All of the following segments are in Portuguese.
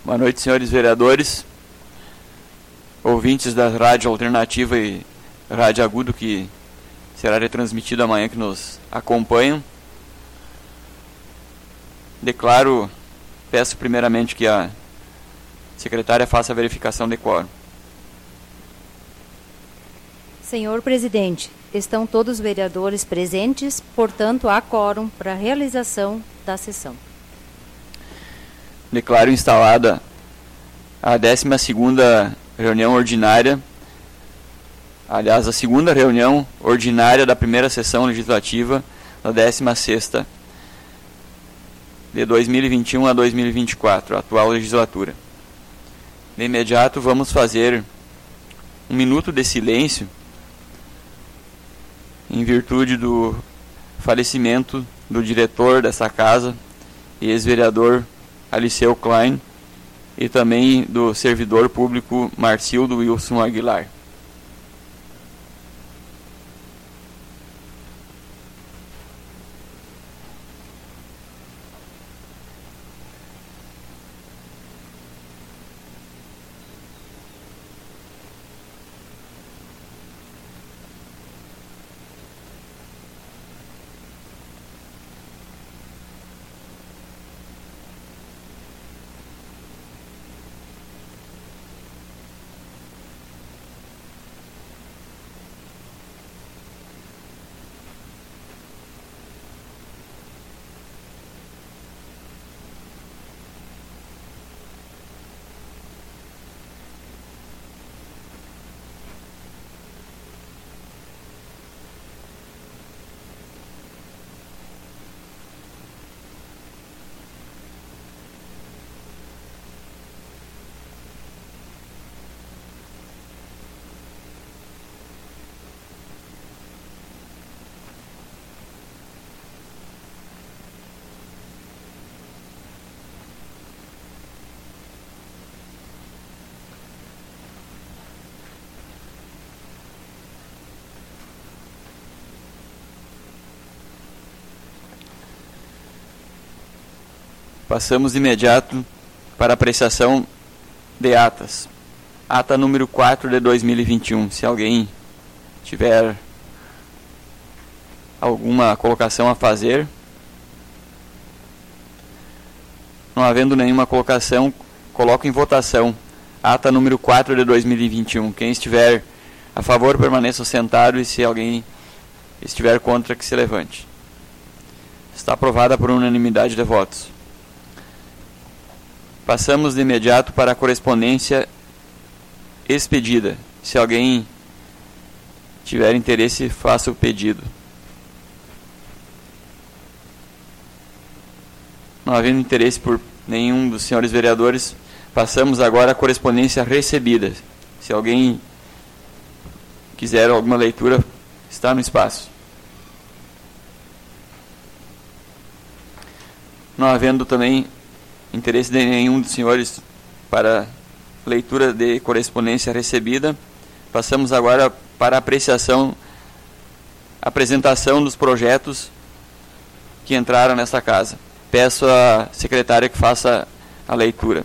Boa noite, senhores vereadores, ouvintes da Rádio Alternativa e Rádio Agudo, que será retransmitido amanhã, que nos acompanham. Peço primeiramente que a secretária faça a verificação de quórum. Senhor presidente, estão todos os vereadores presentes, portanto, há quórum para a realização da sessão. Declaro instalada a 12ª reunião ordinária, aliás, a segunda reunião ordinária da primeira sessão legislativa da 16ª de 2021 a 2024, a atual legislatura. De imediato, vamos fazer um minuto de silêncio em virtude do falecimento do diretor dessa casa e ex-vereador Aliceu Klein, e também do servidor público Marcildo Wilson Aguilar. Passamos de imediato para a apreciação de atas. Ata número 4 de 2021. Se alguém tiver alguma colocação a fazer. Não havendo nenhuma colocação, coloco em votação. Ata número 4 de 2021. Quem estiver a favor, permaneça sentado, e se alguém estiver contra, que se levante. Está aprovada por unanimidade de votos. Passamos de imediato para a correspondência expedida. Se alguém tiver interesse, faça o pedido. Não havendo interesse por nenhum dos senhores vereadores, passamos agora à correspondência recebida. Se alguém quiser alguma leitura, está no espaço. Não havendo também interesse de nenhum dos senhores para leitura de correspondência recebida, passamos agora para a apresentação dos projetos que entraram nesta casa. Peço à secretária que faça a leitura.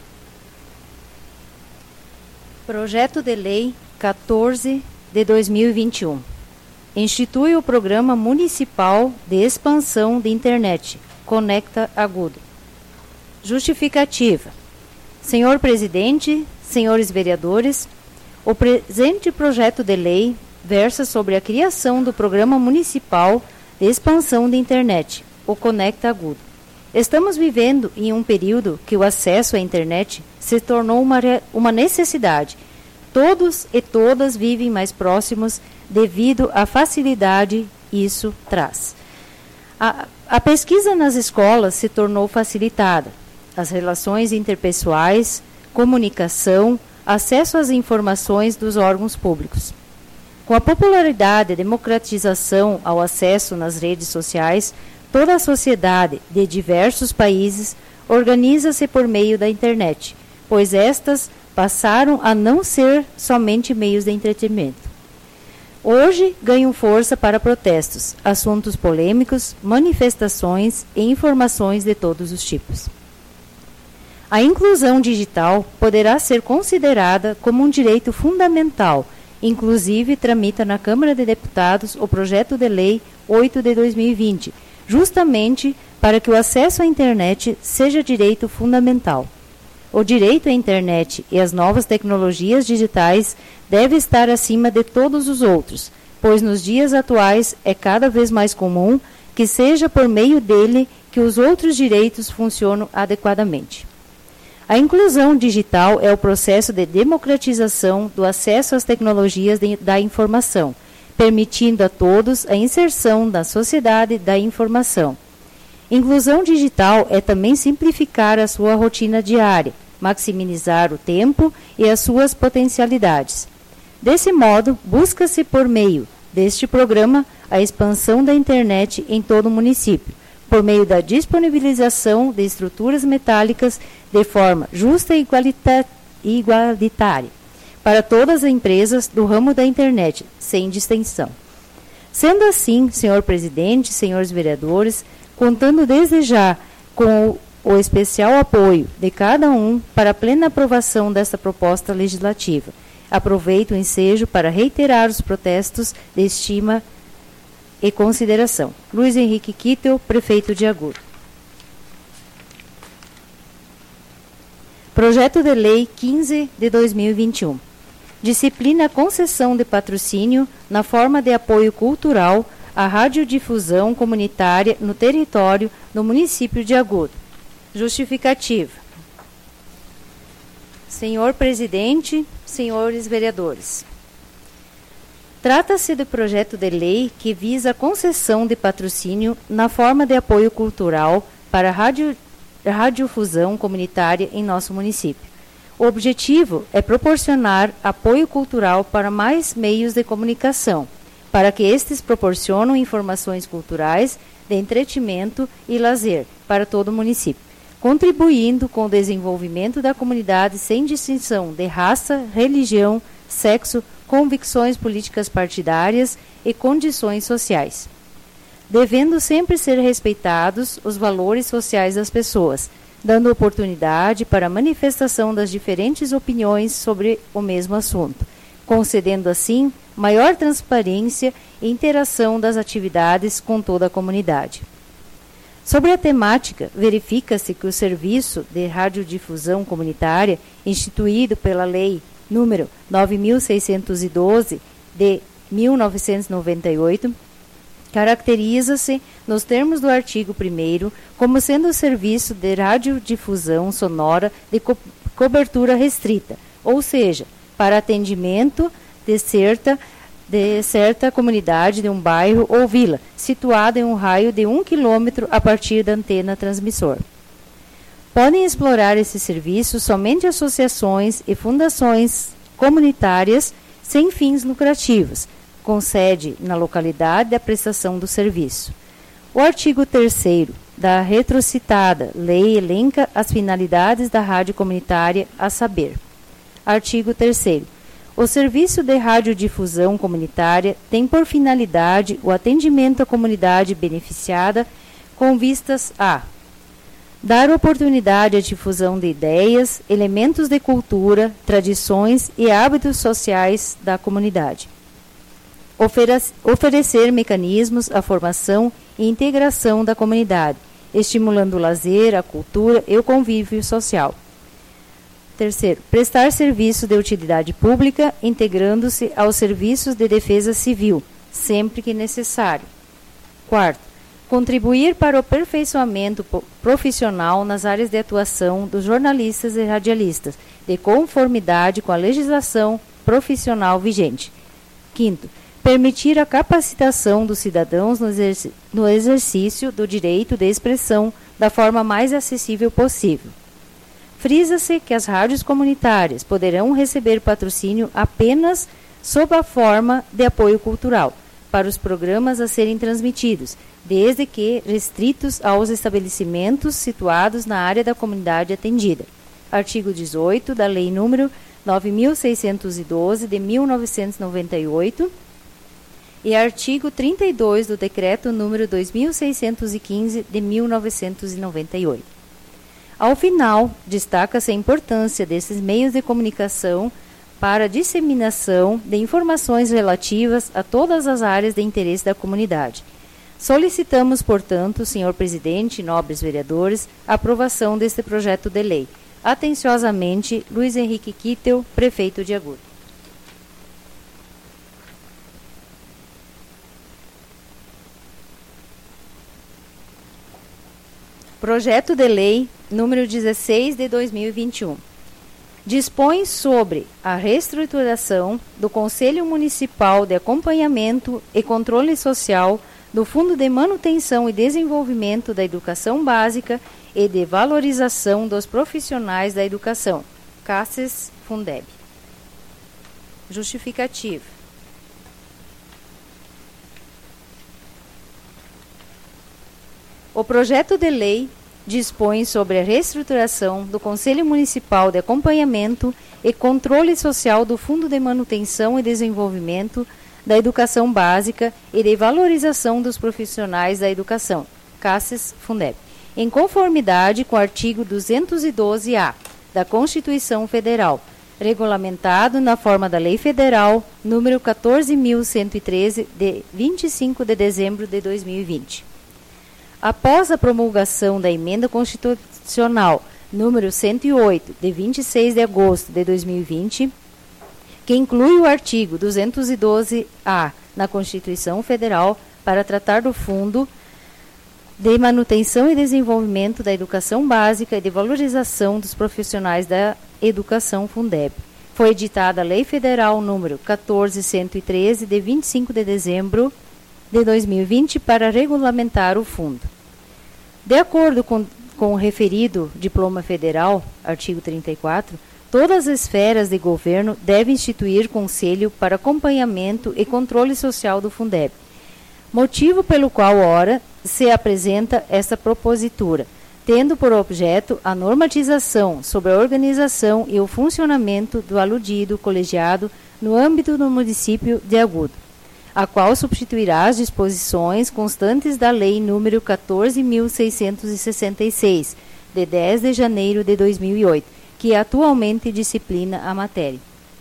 Projeto de Lei 14 de 2021. Institui o Programa Municipal de Expansão de Internet, Conecta Agudo. Justificativa. Senhor presidente, senhores vereadores, o presente projeto de lei versa sobre a criação do Programa Municipal de Expansão de Internet, o Conecta Agudo. Estamos vivendo em um período que o acesso à internet se tornou uma necessidade. Todos e todas vivem mais próximos devido à facilidade isso traz. A pesquisa nas escolas se tornou facilitada. As relações interpessoais, comunicação, acesso às informações dos órgãos públicos. Com a popularidade e democratização ao acesso nas redes sociais, toda a sociedade de diversos países organiza-se por meio da internet, pois estas passaram a não ser somente meios de entretenimento. Hoje ganham força para protestos, assuntos polêmicos, manifestações e informações de todos os tipos. A inclusão digital poderá ser considerada como um direito fundamental. Inclusive, tramita na Câmara de Deputados o projeto de lei 8 de 2020, justamente para que o acesso à internet seja direito fundamental. O direito à internet e às novas tecnologias digitais deve estar acima de todos os outros, pois nos dias atuais é cada vez mais comum que seja por meio dele que os outros direitos funcionam adequadamente. A inclusão digital é o processo de democratização do acesso às tecnologias da informação, permitindo a todos a inserção na sociedade da informação. Inclusão digital é também simplificar a sua rotina diária, maximizar o tempo e as suas potencialidades. Desse modo, busca-se por meio deste programa a expansão da internet em todo o município, por meio da disponibilização de estruturas metálicas de forma justa e igualitária para todas as empresas do ramo da internet, sem distinção. Sendo assim, senhor presidente, senhores vereadores, contando desde já com o especial apoio de cada um para a plena aprovação desta proposta legislativa, aproveito o ensejo para reiterar os protestos de estima e consideração. Luiz Henrique Kittel, prefeito de Agudo. Projeto de Lei 15 de 2021. Disciplina a concessão de patrocínio na forma de apoio cultural à radiodifusão comunitária no território do município de Agudo. Justificativa. Senhor presidente, senhores vereadores. Trata-se do projeto de lei que visa a concessão de patrocínio na forma de apoio cultural para a radiodifusão comunitária em nosso município. O objetivo é proporcionar apoio cultural para mais meios de comunicação, para que estes proporcionem informações culturais, de entretenimento e lazer para todo o município, contribuindo com o desenvolvimento da comunidade sem distinção de raça, religião, sexo, convicções políticas partidárias e condições sociais, devendo sempre ser respeitados os valores sociais das pessoas, dando oportunidade para a manifestação das diferentes opiniões sobre o mesmo assunto, concedendo assim maior transparência e interação das atividades com toda a comunidade. Sobre a temática, verifica-se que o serviço de radiodifusão comunitária, instituído pela Lei número 9.612 de 1998, caracteriza-se, nos termos do artigo 1º, como sendo o serviço de radiodifusão sonora de cobertura restrita, ou seja, para atendimento de certa comunidade de um bairro ou vila, situada em um raio de 1 km a partir da antena transmissor. Podem explorar esse serviço somente associações e fundações comunitárias sem fins lucrativos, com sede na localidade da prestação do serviço. O artigo 3º da retrocitada lei elenca as finalidades da rádio comunitária, a saber: artigo 3º. O serviço de radiodifusão comunitária tem por finalidade o atendimento à comunidade beneficiada com vistas a dar oportunidade à difusão de ideias, elementos de cultura, tradições e hábitos sociais da comunidade. Oferecer mecanismos à formação e integração da comunidade, estimulando o lazer, a cultura e o convívio social. Terceiro, prestar serviço de utilidade pública, integrando-se aos serviços de defesa civil, sempre que necessário. Quarto, contribuir para o aperfeiçoamento profissional nas áreas de atuação dos jornalistas e radialistas, de conformidade com a legislação profissional vigente. Quinto, permitir a capacitação dos cidadãos no exercício do direito de expressão da forma mais acessível possível. Frisa-se que as rádios comunitárias poderão receber patrocínio apenas sob a forma de apoio cultural para os programas a serem transmitidos, desde que restritos aos estabelecimentos situados na área da comunidade atendida. Artigo 18 da Lei número 9.612 de 1998 e artigo 32 do Decreto número 2.615 de 1998. Ao final, destaca-se a importância desses meios de comunicação para a disseminação de informações relativas a todas as áreas de interesse da comunidade. Solicitamos, portanto, senhor presidente e nobres vereadores, a aprovação deste projeto de lei. Atenciosamente, Luiz Henrique Kittel, prefeito de Agudo. Projeto de Lei número 16 de 2021. Dispõe sobre a reestruturação do Conselho Municipal de Acompanhamento e Controle Social do Fundo de Manutenção e Desenvolvimento da Educação Básica e de Valorização dos Profissionais da Educação, CACES Fundeb. Justificativa. O projeto de lei dispõe sobre a reestruturação do Conselho Municipal de Acompanhamento e Controle Social do Fundo de Manutenção e Desenvolvimento da Educação Básica e de Valorização dos Profissionais da Educação, CACES Fundeb, em conformidade com o artigo 212-A da Constituição Federal, regulamentado na forma da Lei Federal número 14.113, de 25 de dezembro de 2020. Após a promulgação da Emenda Constitucional número 108, de 26 de agosto de 2020, que inclui o artigo 212-A na Constituição Federal para tratar do Fundo de Manutenção e Desenvolvimento da Educação Básica e de Valorização dos Profissionais da Educação Fundeb, foi editada a Lei Federal número 14.113, de 25 de dezembro de 2020 para regulamentar o fundo. De acordo com o referido Diploma Federal, artigo 34, todas as esferas de governo devem instituir conselho para acompanhamento e controle social do Fundeb, motivo pelo qual, ora, se apresenta esta propositura, tendo por objeto a normatização sobre a organização e o funcionamento do aludido colegiado no âmbito do município de Agudo, a qual substituirá as disposições constantes da Lei nº 14.666, de 10 de janeiro de 2008, que atualmente disciplina a matéria.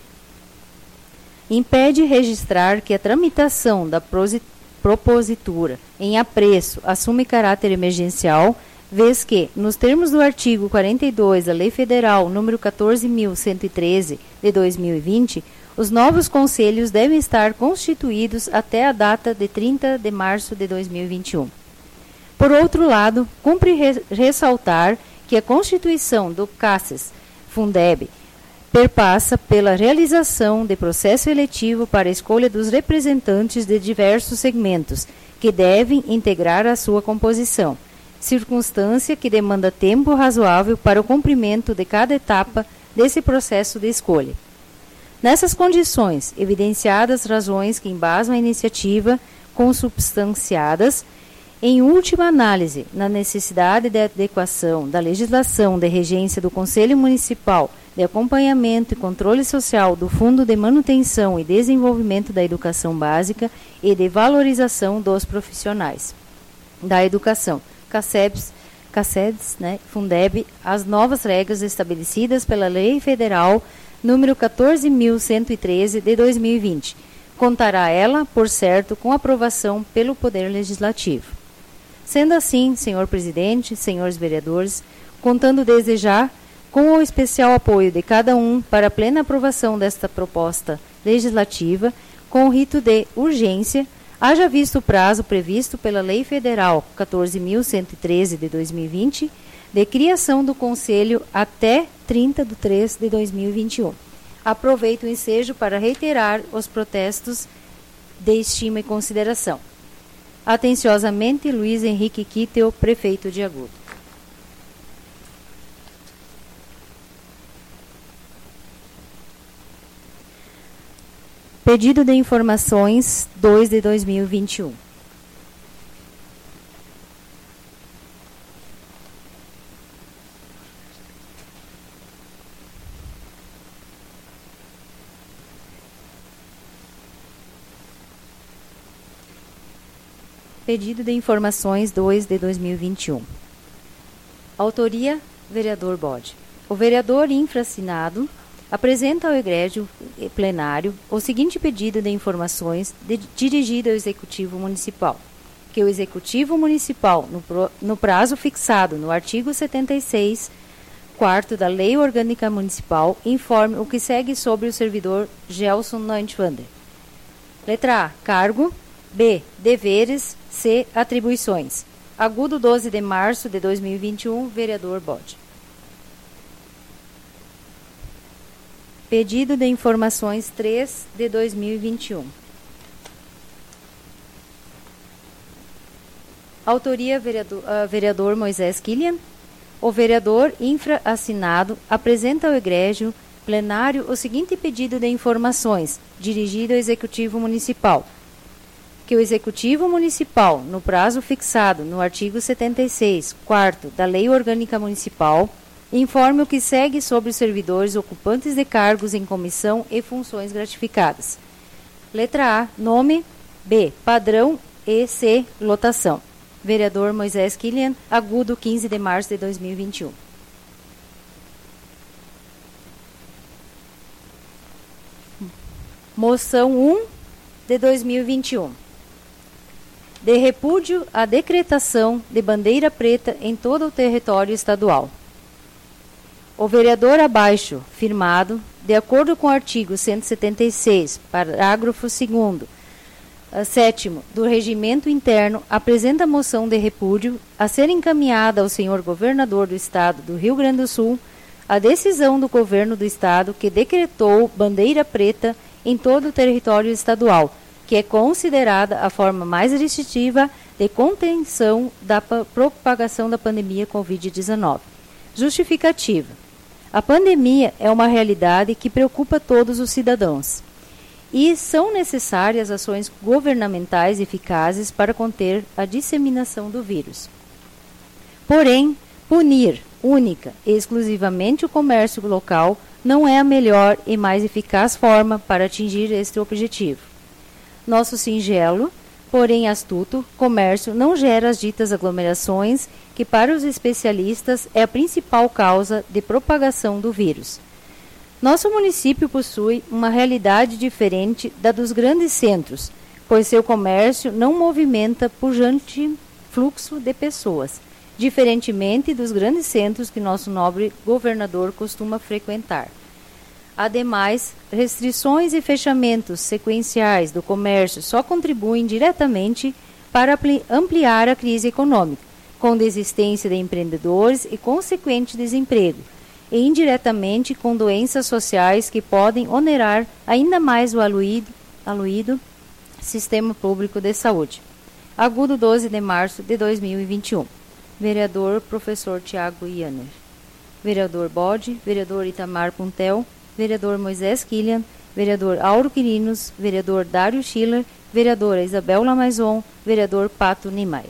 Impede registrar que a tramitação da propositura em apreço assume caráter emergencial, vez que, nos termos do artigo 42 da Lei Federal nº 14.113, de 2020, os novos conselhos devem estar constituídos até a data de 30 de março de 2021. Por outro lado, cumpre ressaltar que a constituição do CACES Fundeb perpassa pela realização de processo eletivo para a escolha dos representantes de diversos segmentos, que devem integrar a sua composição, circunstância que demanda tempo razoável para o cumprimento de cada etapa desse processo de escolha. Nessas condições, evidenciadas razões que embasam a iniciativa, consubstanciadas, em última análise, na necessidade de adequação da legislação de regência do Conselho Municipal de Acompanhamento e Controle Social do Fundo de Manutenção e Desenvolvimento da Educação Básica e de Valorização dos Profissionais da Educação, CACES, Fundeb, as novas regras estabelecidas pela Lei Federal número 14.113, de 2020. Contará ela, por certo, com aprovação pelo Poder Legislativo. Sendo assim, senhor presidente, senhores vereadores, contando desde já com o especial apoio de cada um para a plena aprovação desta proposta legislativa, com o rito de urgência, haja visto o prazo previsto pela Lei Federal 14.113, de 2020, de criação do Conselho até 30/3 de 2021. Aproveito o ensejo para reiterar os protestos de estima e consideração. Atenciosamente, Luiz Henrique Kittel, prefeito de Agudo. Pedido de informações 2 de 2021. Pedido de informações 2 de 2021. Autoria vereador Bode. O vereador infraassinado apresenta ao egrégio plenário o seguinte pedido de informações dirigido ao Executivo Municipal. Que o Executivo Municipal, no prazo fixado no artigo 76, 4º da Lei Orgânica Municipal, informe o que segue sobre o servidor Gelson Neuentwander. Letra A. Cargo. B. Deveres. C. Atribuições. Agudo 12 de março de 2021, vereador Bode. Pedido de informações 3 de 2021. Autoria vereador Moisés Kilian. O vereador infraassinado apresenta ao egrégio plenário o seguinte pedido de informações dirigido ao Executivo Municipal. Que o Executivo Municipal, no prazo fixado no artigo 76, 4º da Lei Orgânica Municipal, informe o que segue sobre os servidores ocupantes de cargos em comissão e funções gratificadas. Letra A. Nome. B. Padrão. E. C. Lotação. Vereador Moisés Kilian, agudo 15 de março de 2021. Moção 1 de 2021. De repúdio à decretação de bandeira preta em todo o território estadual. O vereador abaixo, firmado, de acordo com o artigo 176, parágrafo 2º, 7º do Regimento Interno, apresenta a moção de repúdio a ser encaminhada ao senhor governador do Estado do Rio Grande do Sul a decisão do governo do Estado que decretou bandeira preta em todo o território estadual, que é considerada a forma mais restritiva de contenção da propagação da pandemia Covid-19. Justificativa. A pandemia é uma realidade que preocupa todos os cidadãos e são necessárias ações governamentais eficazes para conter a disseminação do vírus. Porém, punir única e exclusivamente o comércio local não é a melhor e mais eficaz forma para atingir este objetivo. Nosso singelo, porém astuto, comércio não gera as ditas aglomerações que, para os especialistas, é a principal causa de propagação do vírus. Nosso município possui uma realidade diferente da dos grandes centros, pois seu comércio não movimenta pujante fluxo de pessoas, diferentemente dos grandes centros que nosso nobre governador costuma frequentar. Ademais, restrições e fechamentos sequenciais do comércio só contribuem diretamente para ampliar a crise econômica, com desistência de empreendedores e consequente desemprego, e indiretamente com doenças sociais que podem onerar ainda mais o aluído Sistema Público de Saúde. Agudo 12 de março de 2021. Vereador Professor Tiago Ianner. Vereador Bode, vereador Itamar Puntel, vereador Moisés Kilian, vereador Auro Quirinos, vereador Dário Schiller, vereadora Isabel Lamaison, vereador Pato Niemeyer.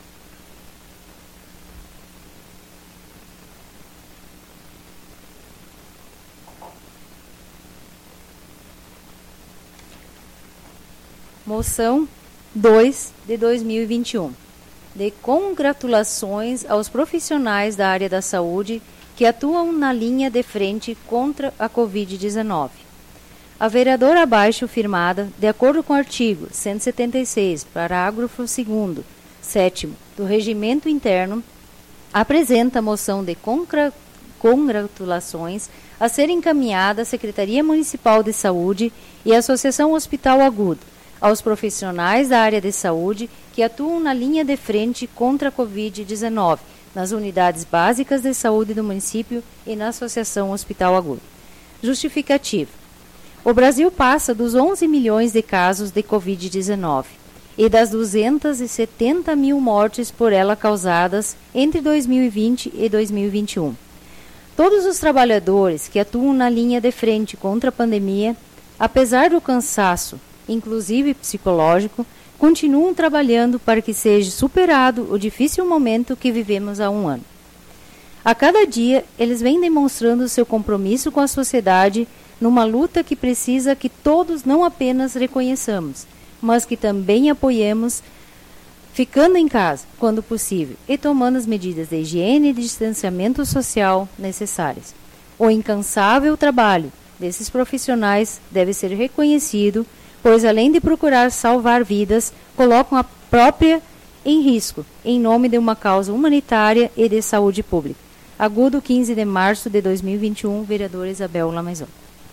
Moção 2 de 2021. De congratulações aos profissionais da área da saúde que atuam na linha de frente contra a Covid-19. A vereadora abaixo firmada, de acordo com o artigo 176, parágrafo 2º, 7º do Regimento Interno, apresenta a moção de congratulações a ser encaminhada à Secretaria Municipal de Saúde e à Associação Hospital Agudo, aos profissionais da área de saúde que atuam na linha de frente contra a Covid-19, nas unidades básicas de saúde do município e na Associação Hospital Agudo. Justificativa. O Brasil passa dos 11 milhões de casos de Covid-19 e das 270 mil mortes por ela causadas entre 2020 e 2021. Todos os trabalhadores que atuam na linha de frente contra a pandemia, apesar do cansaço, inclusive psicológico, continuam trabalhando para que seja superado o difícil momento que vivemos há um ano. A cada dia, eles vêm demonstrando seu compromisso com a sociedade numa luta que precisa que todos não apenas reconheçamos, mas que também apoiemos ficando em casa, quando possível, e tomando as medidas de higiene e de distanciamento social necessárias. O incansável trabalho desses profissionais deve ser reconhecido, pois além de procurar salvar vidas, colocam a própria em risco, em nome de uma causa humanitária e de saúde pública. Agudo, 15 de março de 2021, vereadora Isabel Lamaison.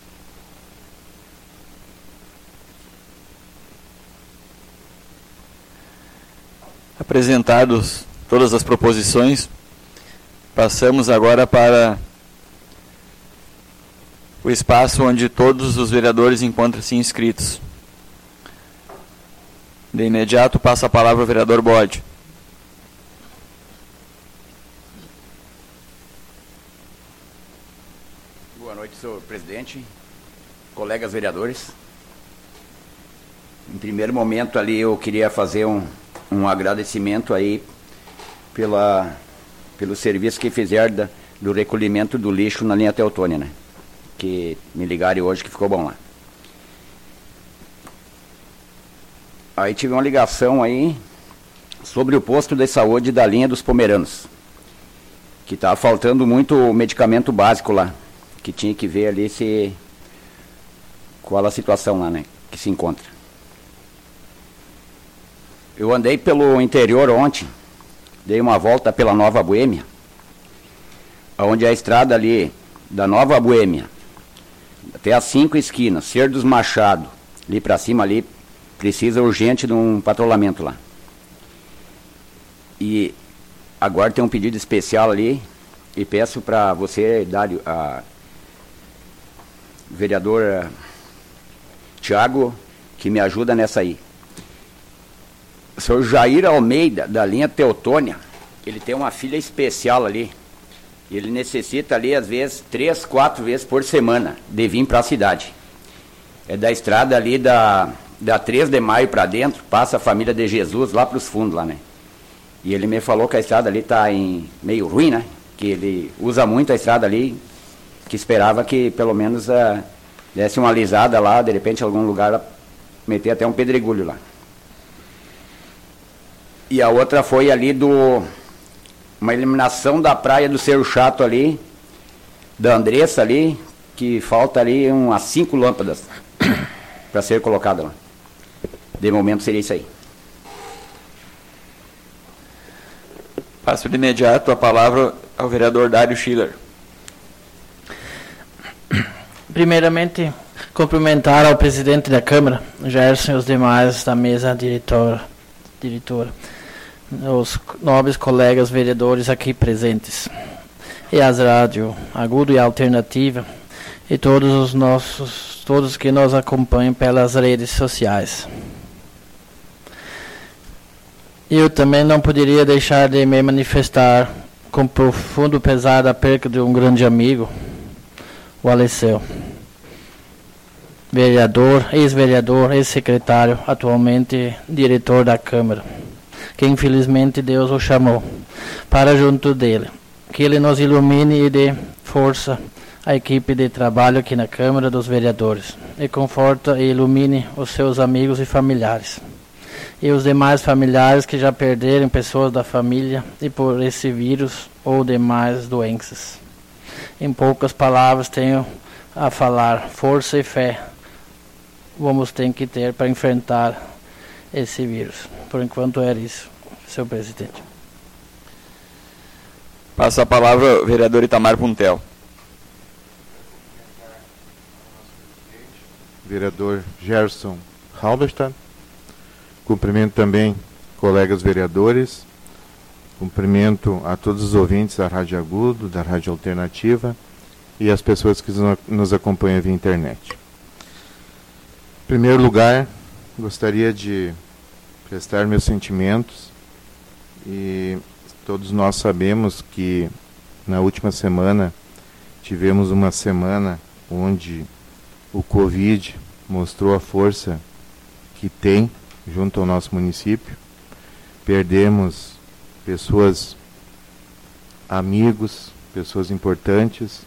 Apresentados todas as proposições, passamos agora para o espaço onde todos os vereadores encontram-se inscritos. De imediato, passa a palavra ao vereador Bode. Boa noite, senhor presidente, colegas vereadores. Em primeiro momento ali eu queria fazer um agradecimento aí pelo serviço que fizeram do recolhimento do lixo na linha Teutônia, né? Que me ligaram hoje que ficou bom lá. Aí tive uma ligação aí sobre o posto de saúde da linha dos Pomeranos, que estava faltando muito medicamento básico lá, que tinha que ver ali qual a situação lá, né, que se encontra. Eu andei pelo interior ontem, dei uma volta pela Nova Boêmia, onde a estrada ali da Nova Boêmia até as 5 esquinas, Ser dos Machado, ali para cima ali, precisa urgente de um patrulhamento lá. E agora tem um pedido especial ali, e peço para você, Dário, a vereadora Tiago, que me ajuda nessa aí. O senhor Jair Almeida, da linha Teutônia, ele tem uma filha especial ali. Ele necessita ali, às vezes, 3, 4 vezes por semana de vir para a cidade. É da estrada ali da 3 de maio para dentro, passa a família de Jesus lá para os fundos lá, né? E ele me falou que a estrada ali está meio ruim, né? Que ele usa muito a estrada ali, que esperava que pelo menos desse uma alisada lá, de repente em algum lugar meter até um pedregulho lá. E a outra foi ali uma eliminação da praia do Cerro Chato ali, da Andressa ali, que falta ali umas 5 lâmpadas para ser colocada lá. De momento seria isso aí. Passo de imediato a palavra ao vereador Dário Schiller. Primeiramente, cumprimentar ao presidente da Câmara, Gerson, e os demais da mesa diretora, os nobres colegas vereadores aqui presentes, e as rádio Agudo e Alternativa, e todos que nos acompanham pelas redes sociais. Eu também não poderia deixar de me manifestar com profundo pesar da perda de um grande amigo, o Alesseu. Vereador, ex-secretário, atualmente diretor da Câmara, que infelizmente Deus o chamou para junto dele. Que ele nos ilumine e dê força à equipe de trabalho aqui na Câmara dos Vereadores, e conforta e ilumine os seus amigos e familiares, e os demais familiares que já perderam pessoas da família e por esse vírus ou demais doenças. Em poucas palavras tenho a falar: força e fé vamos ter que ter para enfrentar esse vírus. Por enquanto era isso, senhor presidente. Passa a palavra ao vereador Itamar Puntel. Vereador Gerson Halberstadt. Cumprimento também colegas vereadores. Cumprimento a todos os ouvintes da Rádio Agudo, da Rádio Alternativa e as pessoas que nos acompanham via internet. Em primeiro lugar, gostaria de prestar meus sentimentos, e todos nós sabemos que na última semana tivemos uma semana onde o Covid mostrou a força que tem junto ao nosso município. Perdemos pessoas, amigos, pessoas importantes,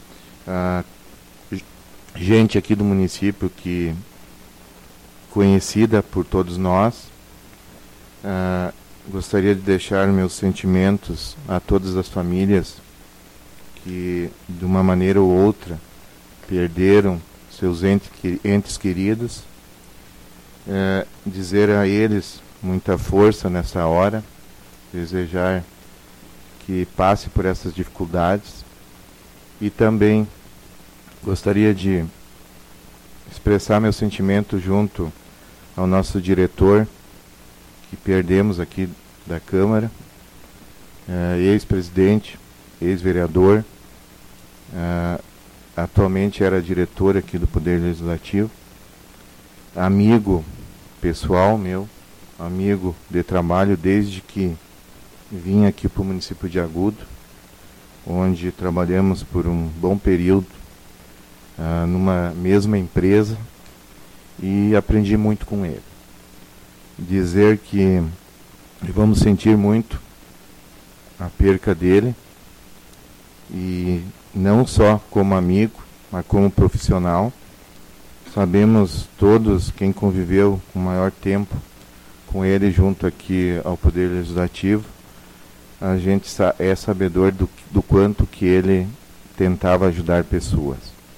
gente aqui do município que conhecida por todos nós, gostaria de deixar meus sentimentos a todas as famílias que, de uma maneira ou outra, perderam seus entes queridos. Dizer a eles muita força nessa hora, desejar que passe por essas dificuldades, e também gostaria de expressar meu sentimento junto ao nosso diretor, que perdemos aqui da Câmara, ex-presidente, ex-vereador, atualmente era diretor aqui do Poder Legislativo, amigo pessoal meu, amigo de trabalho desde que vim aqui para o município de Agudo, onde trabalhamos por um bom período numa mesma empresa, e aprendi muito com ele. Dizer que vamos sentir muito a perca dele, e não só como amigo, mas como profissional. Sabemos todos, quem conviveu com maior tempo com ele junto aqui ao Poder Legislativo, a gente é sabedor do quanto que ele tentava ajudar pessoas.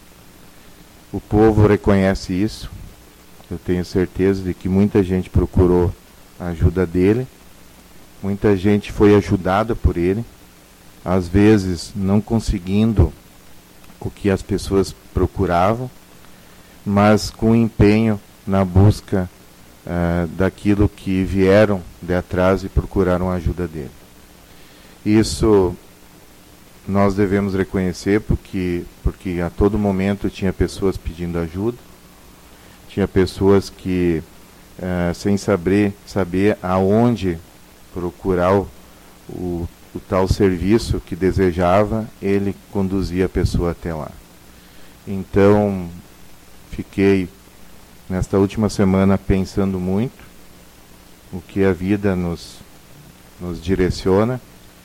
O povo reconhece isso. Eu tenho certeza de que muita gente procurou a ajuda dele, muita gente foi ajudada por ele, às vezes não conseguindo o que as pessoas procuravam, mas com empenho na busca daquilo que vieram de atrás e procuraram a ajuda dele. Isso nós devemos reconhecer, porque a todo momento tinha pessoas pedindo ajuda, tinha pessoas que, sem saber aonde procurar o tal serviço que desejava, ele conduzia a pessoa até lá. Então, fiquei nesta última semana pensando muito o que a vida nos direciona,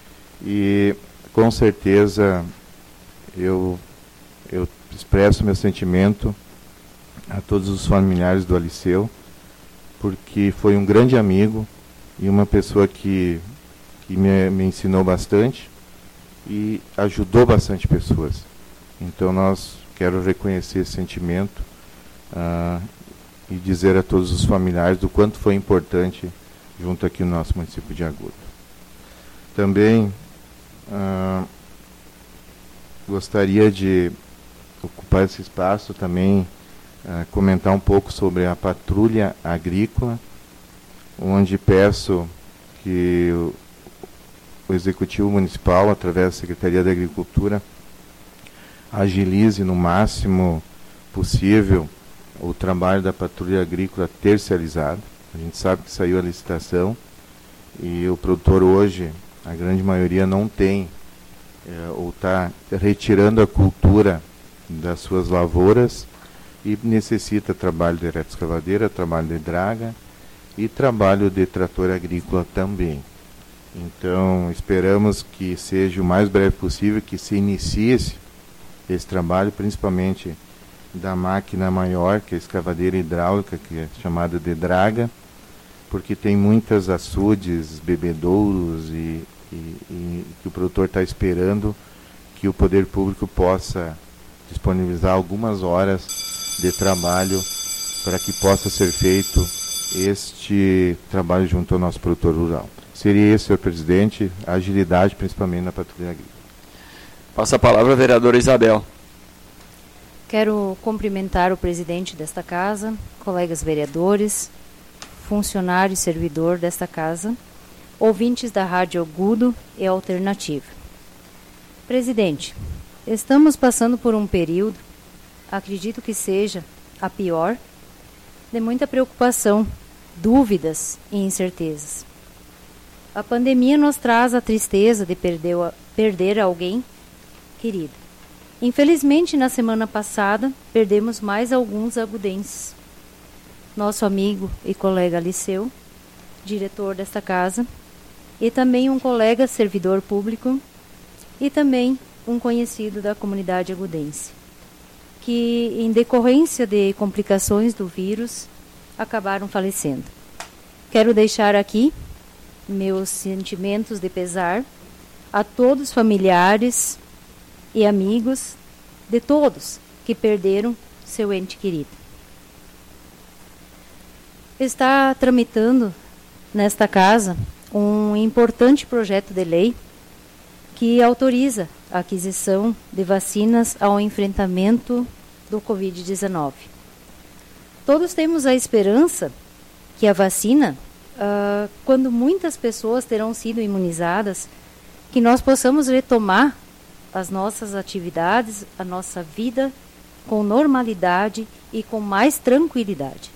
e com certeza eu expresso meu sentimento a todos os familiares do Aliceu, porque foi um grande amigo e uma pessoa que me ensinou bastante e ajudou bastante pessoas. Então quero reconhecer esse sentimento e dizer a todos os familiares do quanto foi importante junto aqui no nosso município de Agudo. Também gostaria de ocupar esse espaço também, comentar um pouco sobre a patrulha agrícola, onde peço que o Executivo Municipal, através da Secretaria da Agricultura, agilize no máximo possível o trabalho da patrulha agrícola terceirizada. A gente sabe que saiu a licitação e o produtor hoje, a grande maioria, não tem ou está retirando a cultura das suas lavouras e necessita trabalho de retroescavadeira, trabalho de draga e trabalho de trator agrícola também. Então, esperamos que seja o mais breve possível que se inicie esse trabalho, principalmente da máquina maior, que é a escavadeira hidráulica, que é chamada de draga, porque tem muitas açudes, bebedouros e que o produtor está esperando que o poder público possa disponibilizar algumas horas de trabalho para que possa ser feito este trabalho junto ao nosso produtor rural. Seria esse, senhor presidente, a agilidade principalmente na patrulha agrícola. Passa a palavra a vereadora Isabel. Quero cumprimentar o presidente desta casa, colegas vereadores, funcionário e servidor desta casa, ouvintes da Rádio Agudo e Alternativa. Presidente, estamos passando por um período, acredito que seja a pior, de muita preocupação, dúvidas e incertezas. A pandemia nos traz a tristeza de perder alguém querido. Infelizmente, na semana passada, perdemos mais alguns agudenses. Nosso amigo e colega Aliceu, diretor desta casa, e também um colega servidor público, e também um conhecido da comunidade agudense, que, em decorrência de complicações do vírus, acabaram falecendo. Quero deixar aqui meus sentimentos de pesar a todos os familiares e amigos de todos que perderam seu ente querido. Está tramitando nesta casa um importante projeto de lei que autoriza a aquisição de vacinas ao enfrentamento do Covid-19. Todos temos a esperança que a vacina, quando muitas pessoas terão sido imunizadas, que nós possamos retomar as nossas atividades, a nossa vida com normalidade e com mais tranquilidade.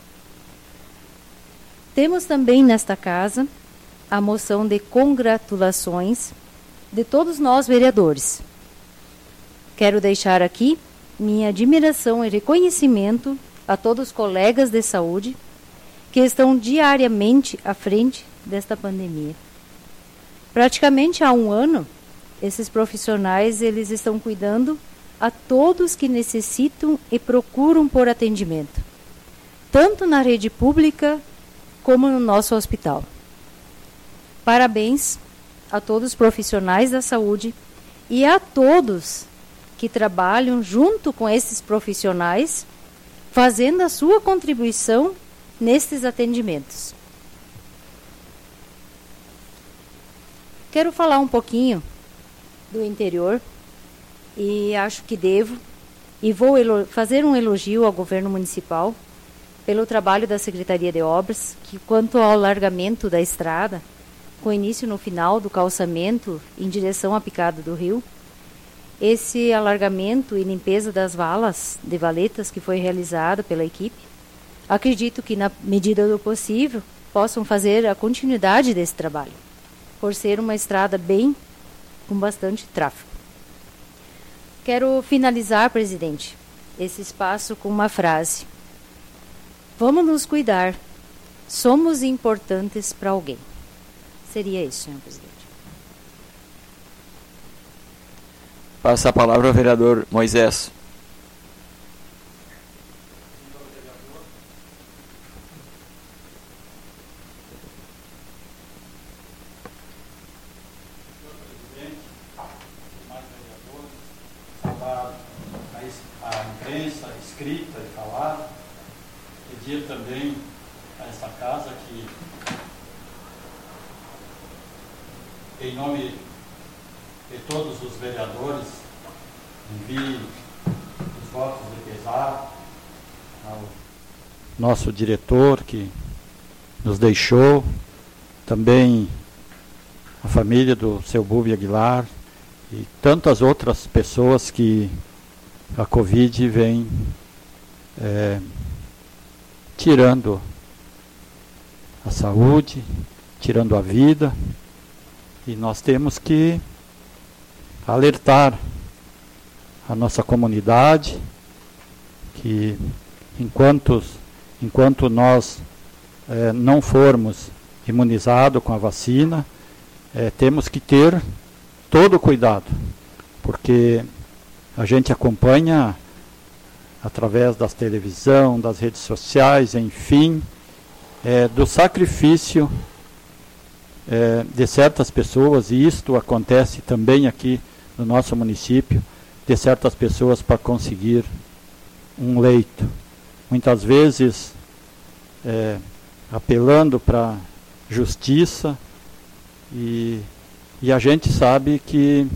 Temos também nesta casa a moção de congratulações de todos nós vereadores. Quero deixar aqui minha admiração e reconhecimento a todos os colegas de saúde que estão diariamente à frente desta pandemia. Praticamente há um ano, esses profissionais eles estão cuidando a todos que necessitam e procuram por atendimento, tanto na rede pública como no nosso hospital. Parabéns a todos os profissionais da saúde e a todos que trabalham junto com esses profissionais, fazendo a sua contribuição nestes atendimentos. Quero falar um pouquinho do interior e acho que devo e vou fazer um elogio ao governo municipal pelo trabalho da Secretaria de Obras, que quanto ao alargamento da estrada, com início no final do calçamento em direção à Picada do Rio, esse alargamento e limpeza das valas de valetas que foi realizado pela equipe, acredito que na medida do possível possam fazer a continuidade desse trabalho, por ser uma estrada com bastante tráfego. Quero finalizar, presidente, esse espaço com uma frase. Vamos nos cuidar. Somos importantes para alguém. Seria isso, senhor presidente. Passa a palavra ao vereador Moisés. A imprensa escrita e falada, pedir também a esta casa que, em nome de todos os vereadores, envie os votos de pesar ao nosso diretor que nos deixou, também a família do seu Bubi Aguilar e tantas outras pessoas que a Covid vem tirando a saúde, tirando a vida, e nós temos que alertar a nossa comunidade que enquanto nós não formos imunizados com a vacina, temos que ter todo o cuidado, porque a gente acompanha através das televisão, das redes sociais, enfim, do sacrifício de certas pessoas, e isto acontece também aqui no nosso município, de certas pessoas para conseguir um leito. Muitas vezes apelando para justiça, e a gente sabe que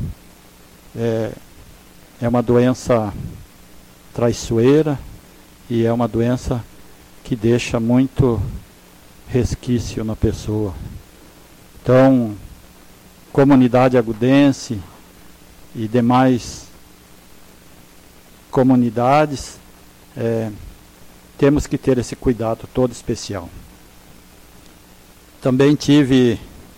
é uma doença traiçoeira e é uma doença que deixa muito resquício na pessoa. Então, comunidade agudense e demais comunidades, temos que ter esse cuidado todo especial. Também tive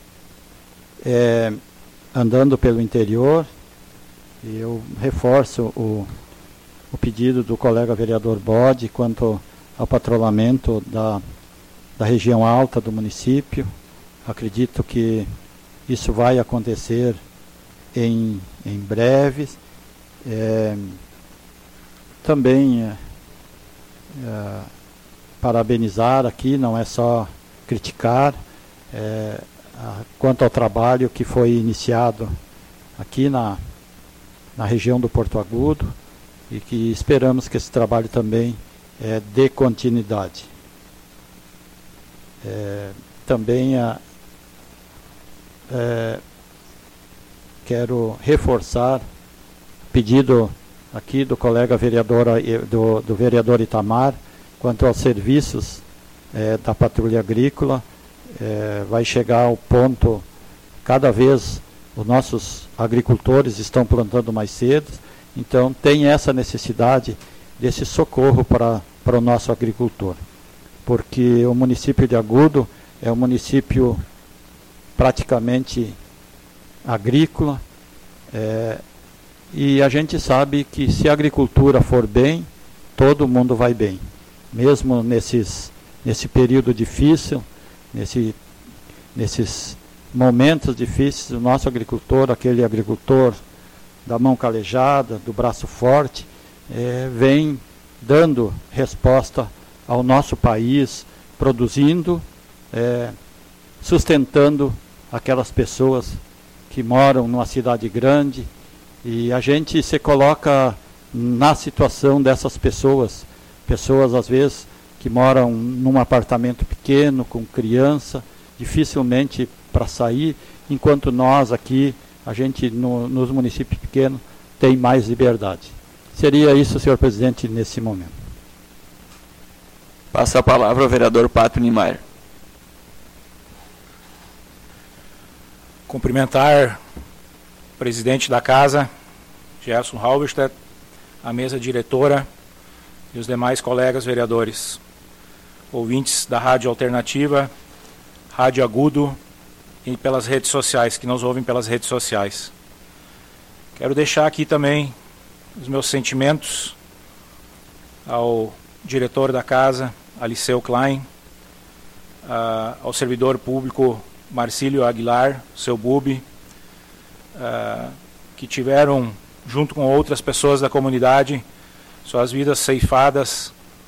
andando pelo interior, e eu reforço o pedido do colega vereador Bode quanto ao patrulhamento da região alta do município. Acredito que isso vai acontecer em breve. Também parabenizar aqui, não é só criticar, quanto ao trabalho que foi iniciado aqui na região do Porto Agudo, e que esperamos que esse trabalho também dê continuidade. Também quero reforçar o pedido aqui do colega vereador, do vereador Itamar, quanto aos serviços da patrulha agrícola. Vai chegar ao ponto, cada vez os nossos agricultores estão plantando mais cedo, então tem essa necessidade desse socorro para o nosso agricultor, porque o município de Agudo é um município praticamente agrícola, e a gente sabe que se a agricultura for bem, todo mundo vai bem, mesmo nesse período difícil, nesses momentos difíceis. O nosso agricultor, aquele agricultor da mão calejada, do braço forte, vem dando resposta ao nosso país, produzindo, sustentando aquelas pessoas que moram numa cidade grande, e a gente se coloca na situação dessas pessoas às vezes que moram num apartamento pequeno, com criança, dificilmente para sair, enquanto nós aqui, a gente nos municípios pequenos, tem mais liberdade. Seria isso, senhor presidente, nesse momento. Passa a palavra ao vereador Pato Niemeyer. Cumprimentar o presidente da casa, Gerson Halberstadt, a mesa diretora e os demais colegas vereadores, ouvintes da Rádio Alternativa, Rádio Agudo e pelas redes sociais, que nos ouvem pelas redes sociais. Quero deixar aqui também os meus sentimentos ao diretor da casa, Aliceu Klein, ao servidor público Marcílio Aguilar, seu Bubi, que tiveram, junto com outras pessoas da comunidade, suas vidas ceifadas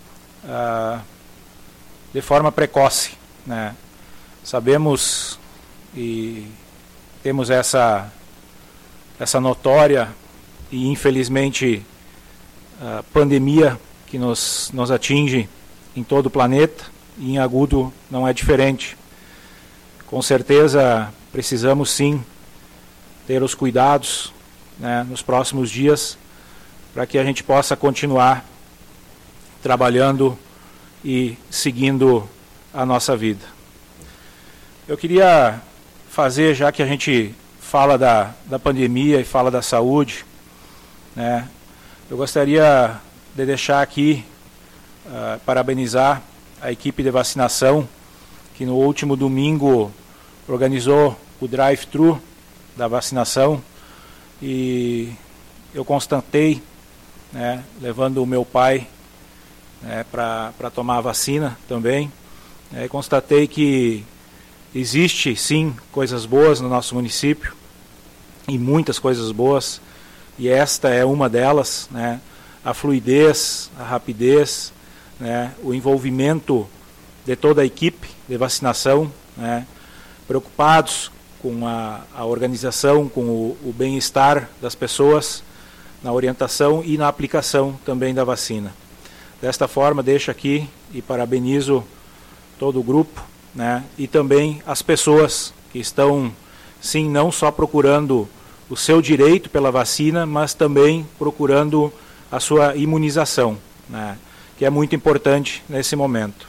de forma precoce, né? Sabemos e temos essa notória e infelizmente pandemia que nos atinge em todo o planeta, e em Agudo não é diferente. Com certeza precisamos sim ter os cuidados, né, nos próximos dias, para que a gente possa continuar trabalhando e seguindo a nossa vida. Eu queria fazer, já que a gente fala da pandemia e fala da saúde, né, eu gostaria de deixar aqui, parabenizar a equipe de vacinação, que no último domingo organizou o drive-thru da vacinação, e eu constatei, né, levando o meu pai, né, para tomar a vacina também, constatei que existe sim coisas boas no nosso município, e muitas coisas boas, e esta é uma delas, né, a fluidez, a rapidez, né, o envolvimento de toda a equipe de vacinação, né, preocupados com a organização, com o bem-estar das pessoas, na orientação e na aplicação também da vacina. Desta forma, deixo aqui e parabenizo todo o grupo, né, e também as pessoas que estão, sim, não só procurando o seu direito pela vacina, mas também procurando a sua imunização, né, que é muito importante nesse momento.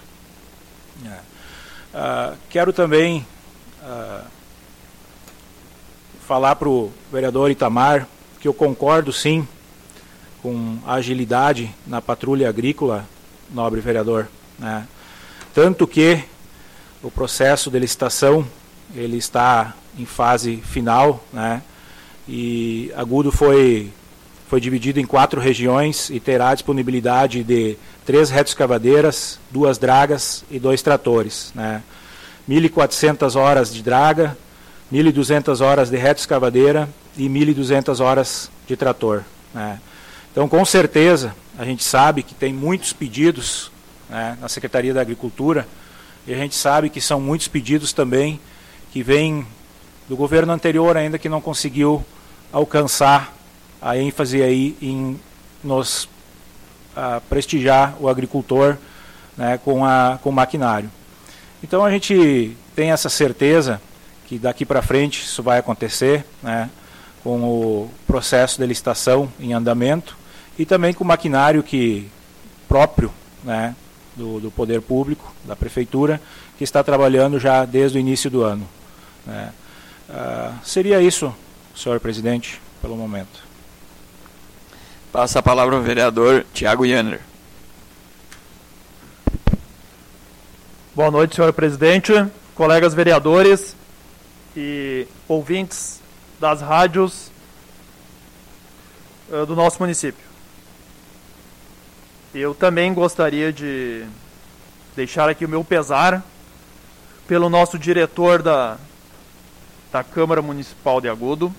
Quero também falar para o vereador Itamar que eu concordo sim com a agilidade na patrulha agrícola, nobre vereador, né? Tanto que o processo de licitação ele está em fase final, né? E Agudo foi dividido em 4 regiões e terá disponibilidade de 3 retroescavadeiras, 2 dragas e 2 tratores, né? 1.400 horas de draga, 1.200 horas de retroescavadeira e 1.200 horas de trator, né? Então, com certeza, a gente sabe que tem muitos pedidos, né, na Secretaria da Agricultura, e a gente sabe que são muitos pedidos também que vem do governo anterior ainda, que não conseguiu alcançar a ênfase aí em nos prestigiar o agricultor, né, com o maquinário. Então a gente tem essa certeza que daqui para frente isso vai acontecer, né, com o processo de licitação em andamento e também com o maquinário próprio, né, do poder público, da prefeitura, que está trabalhando já desde o início do ano, né. Seria isso, senhor presidente, pelo momento. Passa a palavra ao vereador Tiago Janner. Boa noite, senhor presidente, colegas vereadores e ouvintes das rádios do nosso município. Eu também gostaria de deixar aqui o meu pesar pelo nosso diretor da Câmara Municipal de Agudo,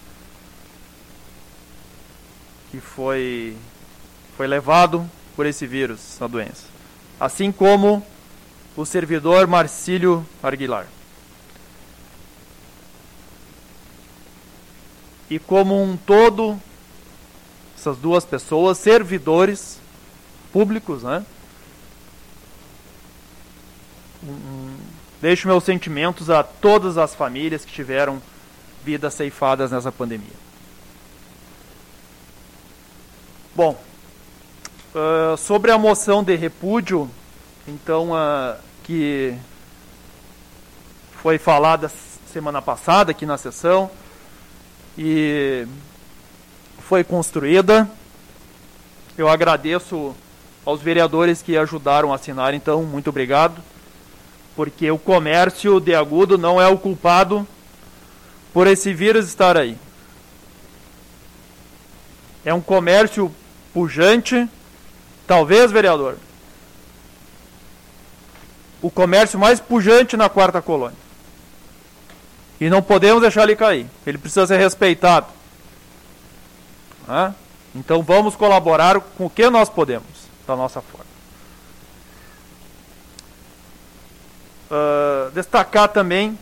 que foi levado por esse vírus, essa doença. Assim como o servidor Marcílio Aguilar. E como um todo, essas duas pessoas, servidores públicos, né? Deixo meus sentimentos a todas as famílias que tiveram vidas ceifadas nessa pandemia. Bom, sobre a moção de repúdio, então, que foi falada semana passada aqui na sessão e foi construída, eu agradeço aos vereadores que ajudaram a assinar, então, muito obrigado, porque o comércio de Agudo não é o culpado por esse vírus estar aí. É um comércio pujante, talvez, vereador, o comércio mais pujante na Quarta Colônia. E não podemos deixar ele cair. Ele precisa ser respeitado. Então vamos colaborar com o que nós podemos, da nossa forma. Destacar também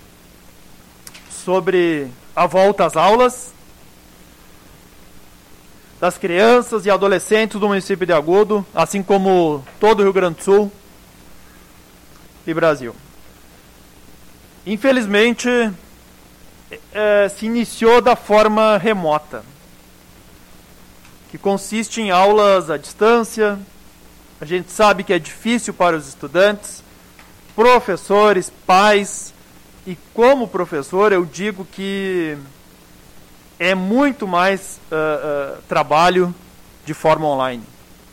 sobre a volta às aulas das crianças e adolescentes do município de Agudo, assim como todo o Rio Grande do Sul e Brasil. Infelizmente, se iniciou da forma remota, que consiste em aulas à distância. A gente sabe que é difícil para os estudantes, professores, pais, e como professor eu digo que é muito mais trabalho de forma online.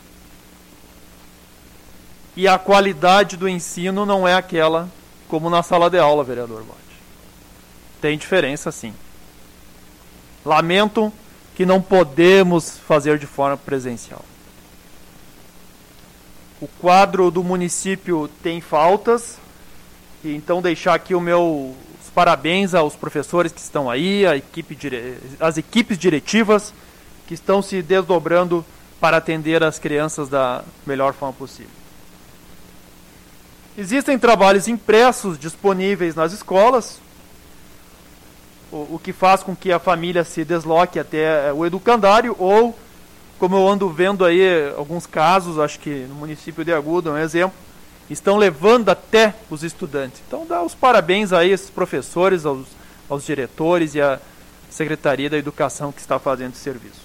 E a qualidade do ensino não é aquela como na sala de aula, vereador Bote. Tem diferença, sim. Lamento que não podemos fazer de forma presencial. O quadro do município tem faltas, e então deixar aqui os parabéns aos professores que estão aí, as equipes diretivas que estão se desdobrando para atender as crianças da melhor forma possível. Existem trabalhos impressos disponíveis nas escolas, o que faz com que a família se desloque até o educandário, ou, como eu ando vendo aí alguns casos, acho que no município de Agudo é um exemplo, estão levando até os estudantes. Então dá os parabéns a esses professores, aos diretores e à Secretaria da Educação que está fazendo esse serviço.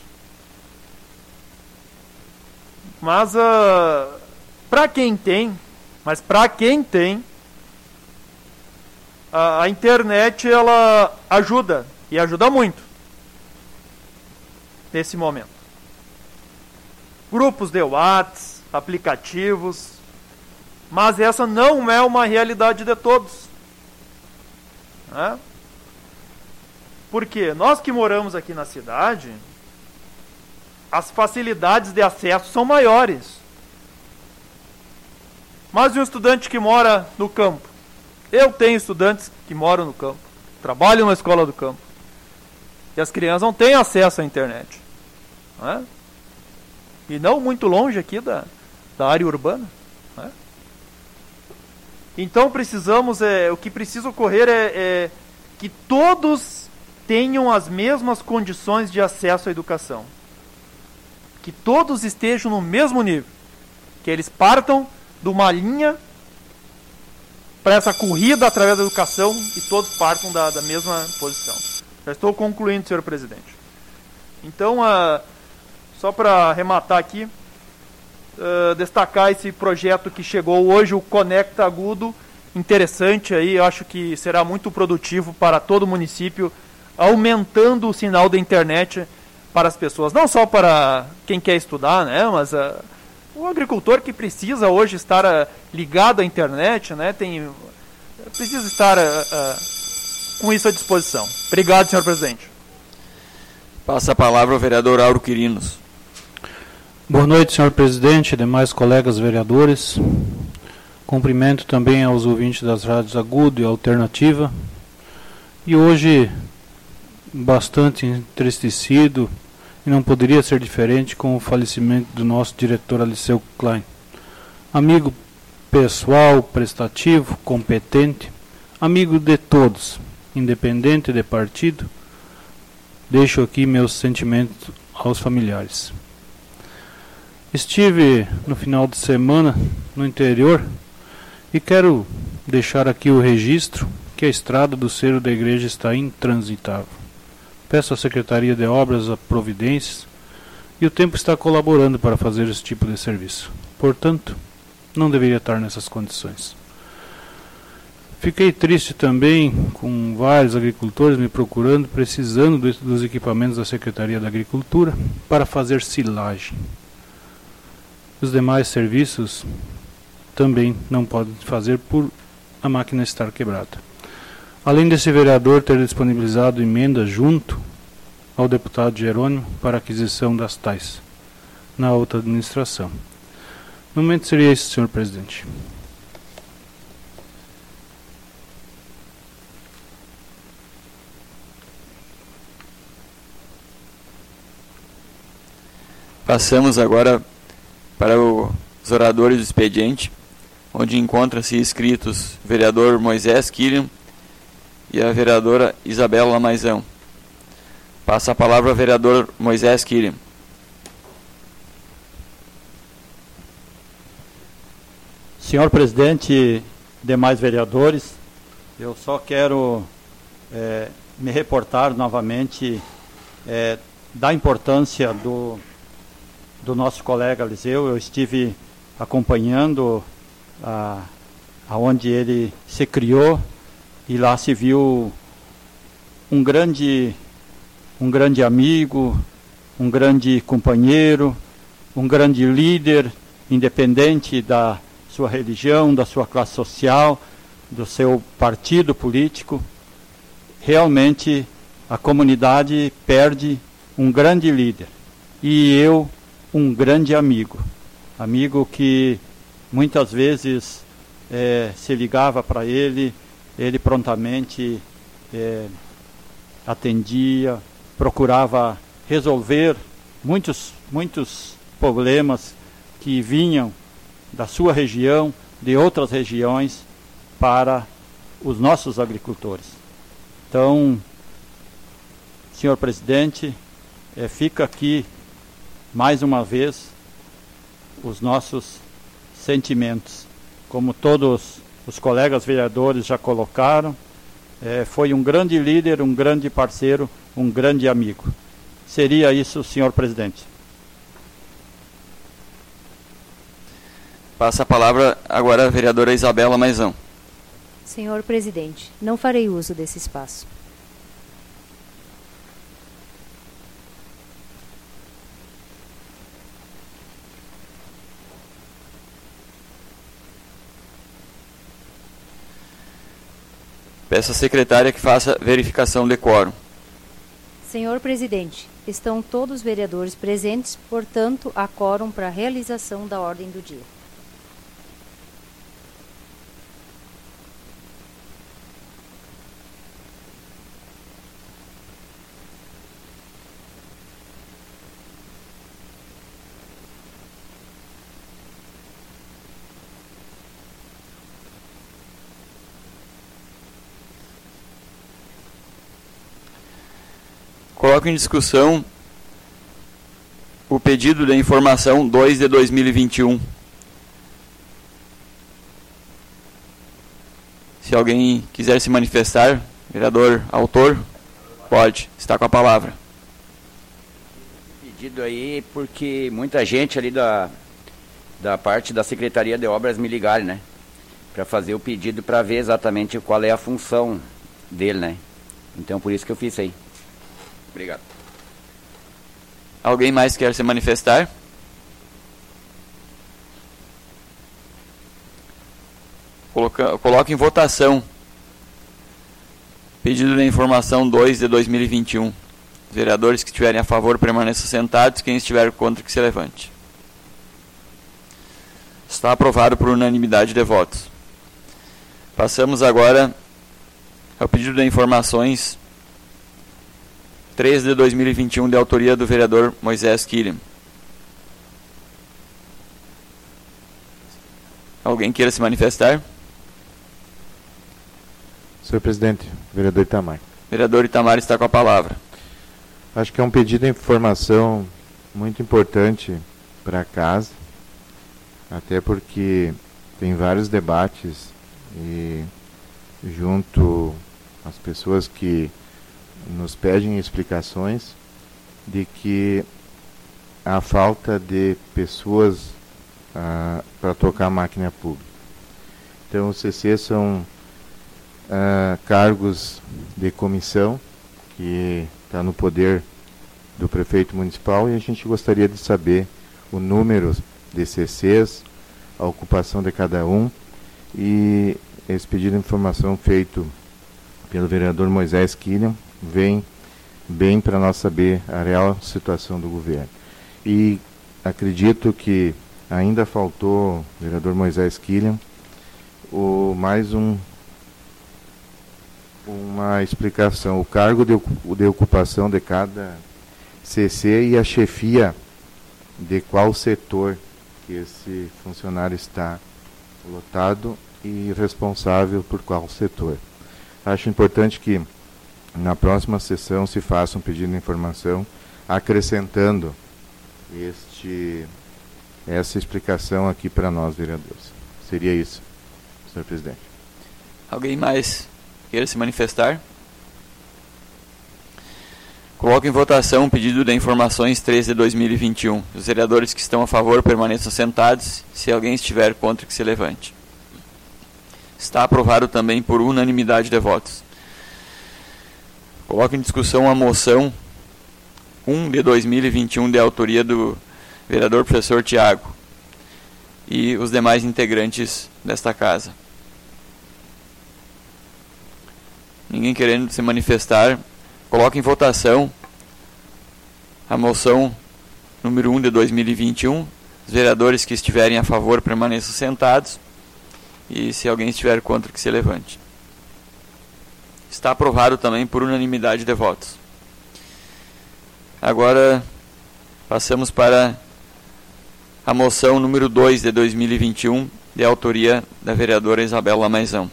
Mas para quem tem, a internet ela ajuda, e ajuda muito, nesse momento. Grupos de WhatsApp, aplicativos, mas essa não é uma realidade de todos. Né? Porque nós que moramos aqui na cidade, as facilidades de acesso são maiores. Mas e um estudante que mora no campo? Eu tenho estudantes que moram no campo, trabalham na escola do campo, e as crianças não têm acesso à internet. Né? E não muito longe aqui da área urbana. Né? Então precisamos, o que precisa ocorrer é que todos tenham as mesmas condições de acesso à educação. Que todos estejam no mesmo nível. Que eles partam de uma linha para essa corrida através da educação e todos partam da mesma posição. Já estou concluindo, senhor presidente. Então, só para arrematar aqui, destacar esse projeto que chegou hoje, o Conecta Agudo, interessante aí, eu acho que será muito produtivo para todo o município, aumentando o sinal da internet para as pessoas, não só para quem quer estudar, né, mas o agricultor que precisa hoje estar ligado à internet, né, precisa estar com isso à disposição. Obrigado, senhor presidente. Passa a palavra ao vereador Auro Quirinos. Boa noite, senhor presidente e demais colegas vereadores. Cumprimento também aos ouvintes das rádios Agudo e Alternativa. E hoje, bastante entristecido, e não poderia ser diferente com o falecimento do nosso diretor Aliceu Klein. Amigo pessoal, prestativo, competente, amigo de todos, independente de partido. Deixo aqui meus sentimentos aos familiares. Estive no final de semana no interior e quero deixar aqui o registro que a estrada do Cerro da Igreja está intransitável. Peço à Secretaria de Obras a providências e o tempo está colaborando para fazer esse tipo de serviço. Portanto, não deveria estar nessas condições. Fiquei triste também com vários agricultores me procurando, precisando dos equipamentos da Secretaria da Agricultura para fazer silagem. Os demais serviços também não podem fazer por a máquina estar quebrada. Além desse vereador ter disponibilizado emenda junto ao deputado Jerônimo para aquisição das tais na outra administração. No momento seria isso, senhor presidente. Passamos agora para os oradores do expediente, onde encontram-se inscritos o vereador Moisés Killian e a vereadora Isabela Lamaizão. Passa a palavra ao vereador Moisés Killian. Senhor presidente, demais vereadores, eu só quero me reportar novamente da importância do nosso colega Aliceu. Eu estive acompanhando aonde ele se criou e lá se viu um grande amigo, um grande companheiro, um grande líder, independente da sua religião, da sua classe social, do seu partido político. Realmente a comunidade perde um grande líder e eu um grande amigo que muitas vezes se ligava para ele prontamente atendia, procurava resolver muitos problemas que vinham da sua região, de outras regiões, para os nossos agricultores. Então, senhor presidente, fica aqui mais uma vez os nossos sentimentos. Como todos os colegas vereadores já colocaram, foi um grande líder, um grande parceiro, um grande amigo. Seria isso, senhor presidente. Passa a palavra agora à vereadora Isabela Maizão. Senhor presidente, não farei uso desse espaço. Peço à secretária que faça verificação de quórum. Senhor presidente, estão todos os vereadores presentes, portanto, há quórum para a realização da ordem do dia. Coloco em discussão o pedido de informação 2 de 2021. Se alguém quiser se manifestar, vereador autor, pode, está com a palavra. Pedido aí porque muita gente ali da parte da Secretaria de Obras me ligaram, né? Para fazer o pedido para ver exatamente qual é a função dele, né? Então por isso que eu fiz isso aí. Obrigado. Alguém mais quer se manifestar? Coloco em votação pedido de informação 2 de 2021. Os vereadores que estiverem a favor permaneçam sentados, quem estiver contra que se levante. Está aprovado por unanimidade de votos. Passamos agora ao pedido de informações 3 de 2021, de autoria do vereador Moisés Killian. Alguém queira se manifestar? Senhor presidente, vereador Itamar. Vereador Itamar está com a palavra. Acho que é um pedido de informação muito importante para a casa, até porque tem vários debates e junto às pessoas que nos pedem explicações de que há falta de pessoas para tocar a máquina pública. Então, os CC são cargos de comissão que está no poder do prefeito municipal, e a gente gostaria de saber o número de CCs, a ocupação de cada um, e esse pedido de informação feito pelo vereador Moisés Killian vem bem para nós saber a real situação do governo. E acredito que ainda faltou, vereador Moisés Killian, mais uma explicação, o cargo de ocupação de cada CC e a chefia de qual setor que esse funcionário está lotado e responsável por qual setor. Acho importante que na próxima sessão se faça um pedido de informação acrescentando essa explicação aqui para nós, vereadores. Seria isso, senhor presidente. Alguém mais queira se manifestar? Coloco em votação o pedido de informações 3 de 2021. Os vereadores que estão a favor permaneçam sentados. Se alguém estiver contra, que se levante. Está aprovado também por unanimidade de votos. Coloco em discussão a moção 1 de 2021, de autoria do vereador professor Tiago e os demais integrantes desta casa. Ninguém querendo se manifestar, coloco em votação a moção número 1 de 2021. Os vereadores que estiverem a favor permaneçam sentados, e se alguém estiver contra, que se levante. Está aprovado também por unanimidade de votos. Agora passamos para a moção número 2 de 2021, de autoria da vereadora Isabel Lamaizão.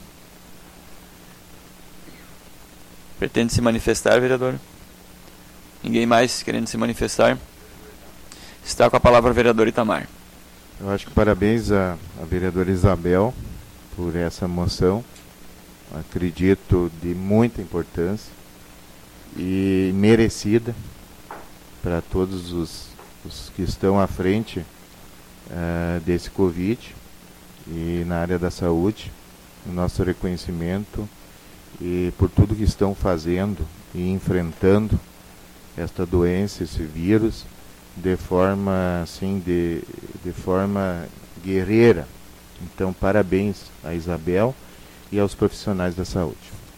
Pretende se manifestar, vereador? Ninguém mais querendo se manifestar? Está com a palavra o vereador Itamar. Eu acho que parabéns à vereadora Isabel por essa moção. Acredito de muita importância e merecida para todos os que estão à frente desse Covid e na área da saúde. O nosso reconhecimento e por tudo que estão fazendo e enfrentando esta doença, esse vírus, de forma assim, de forma guerreira. Então, parabéns a Isabel e aos profissionais da saúde.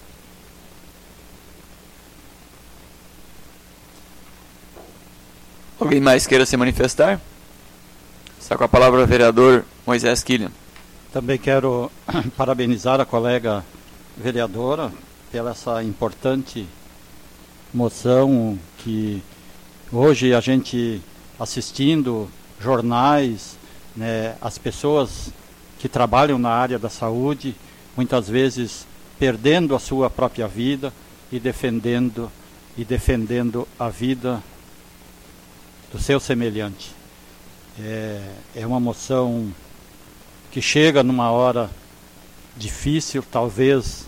Alguém mais queira se manifestar? Está com a palavra o vereador Moisés Killian. Também quero parabenizar a colega vereadora pela essa importante moção que hoje a gente assistindo jornais, né, as pessoas que trabalham na área da saúde, muitas vezes perdendo a sua própria vida e defendendo e defendendo a vida do seu semelhante. É uma moção que chega numa hora difícil, talvez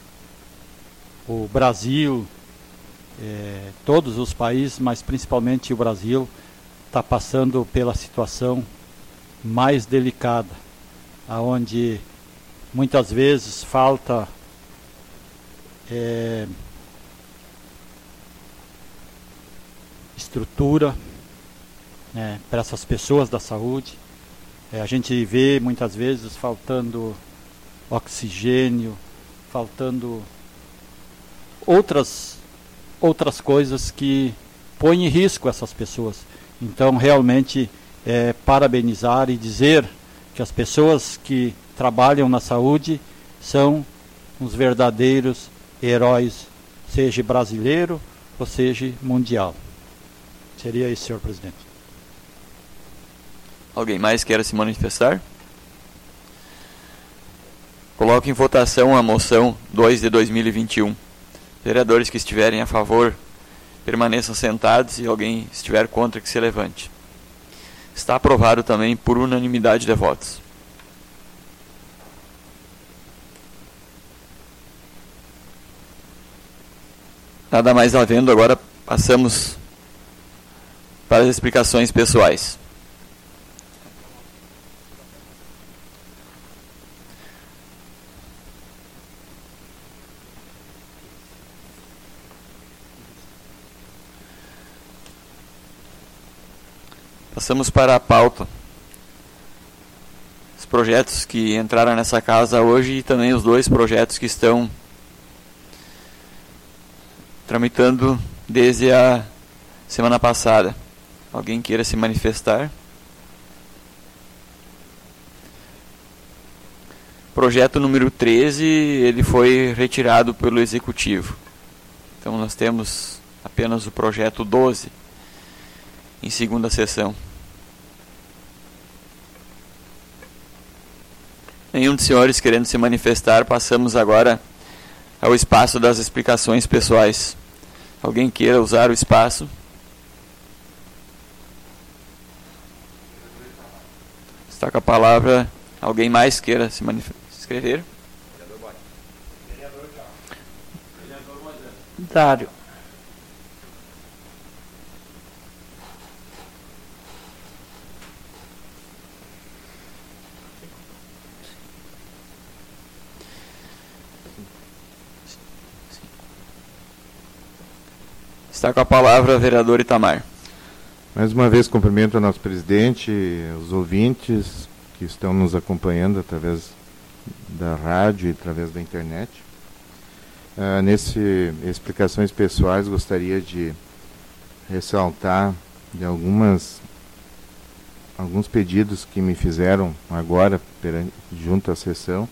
o Brasil, todos os países, mas principalmente o Brasil, está passando pela situação mais delicada, aonde muitas vezes falta estrutura, né, para essas pessoas da saúde. A gente vê muitas vezes faltando oxigênio, faltando outras coisas que põem em risco essas pessoas. Então, realmente, parabenizar e dizer que as pessoas que trabalham na saúde são os verdadeiros heróis, seja brasileiro ou seja mundial. Seria isso, senhor presidente. Alguém mais queira se manifestar? Coloco em votação a moção 2 de 2021. Vereadores que estiverem a favor, permaneçam sentados, e alguém estiver contra, que se levante. Está aprovado também por unanimidade de votos. Nada mais havendo, agora passamos para as explicações pessoais. Passamos para a pauta. Os projetos que entraram nessa casa hoje e também os 2 projetos que estão tramitando desde a semana passada. Alguém queira se manifestar? Projeto número 13, ele foi retirado pelo Executivo. Então nós temos apenas o projeto 12 em segunda sessão. Nenhum dos senhores querendo se manifestar, passamos agora ao espaço das explicações pessoais. Alguém queira usar o espaço? Está com a palavra. Alguém mais queira se inscrever? Dário. Está com a palavra, vereador Itamar. Mais uma vez cumprimento o nosso presidente, os ouvintes que estão nos acompanhando através da rádio e através da internet. Nesse explicações pessoais, gostaria de ressaltar de alguns pedidos que me fizeram agora junto à sessão.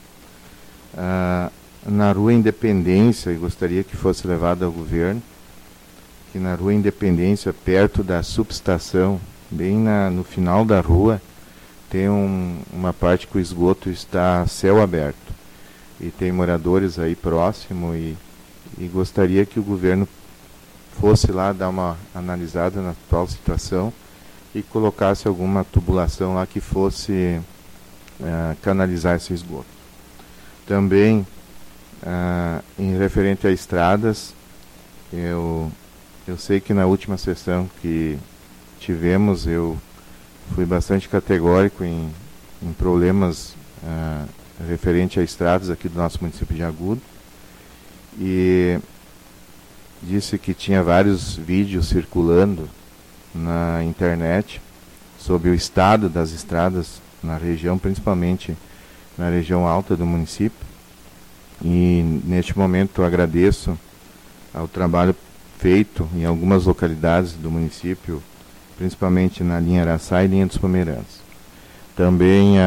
Na Rua Independência, e gostaria que fosse levado ao governo, que na Rua Independência, perto da subestação, bem no final da rua, tem uma parte que o esgoto está a céu aberto. E tem moradores aí próximo, e gostaria que o governo fosse lá dar uma analisada na atual situação e colocasse alguma tubulação lá que fosse canalizar esse esgoto. Também, em referente a estradas, eu sei que na última sessão que tivemos, eu fui bastante categórico em problemas referente a estradas aqui do nosso município de Agudo, e disse que tinha vários vídeos circulando na internet sobre o estado das estradas na região, principalmente na região alta do município, e neste momento eu agradeço ao trabalho feito em algumas localidades do município, principalmente na linha Araçá e linha dos Pomerantes. Também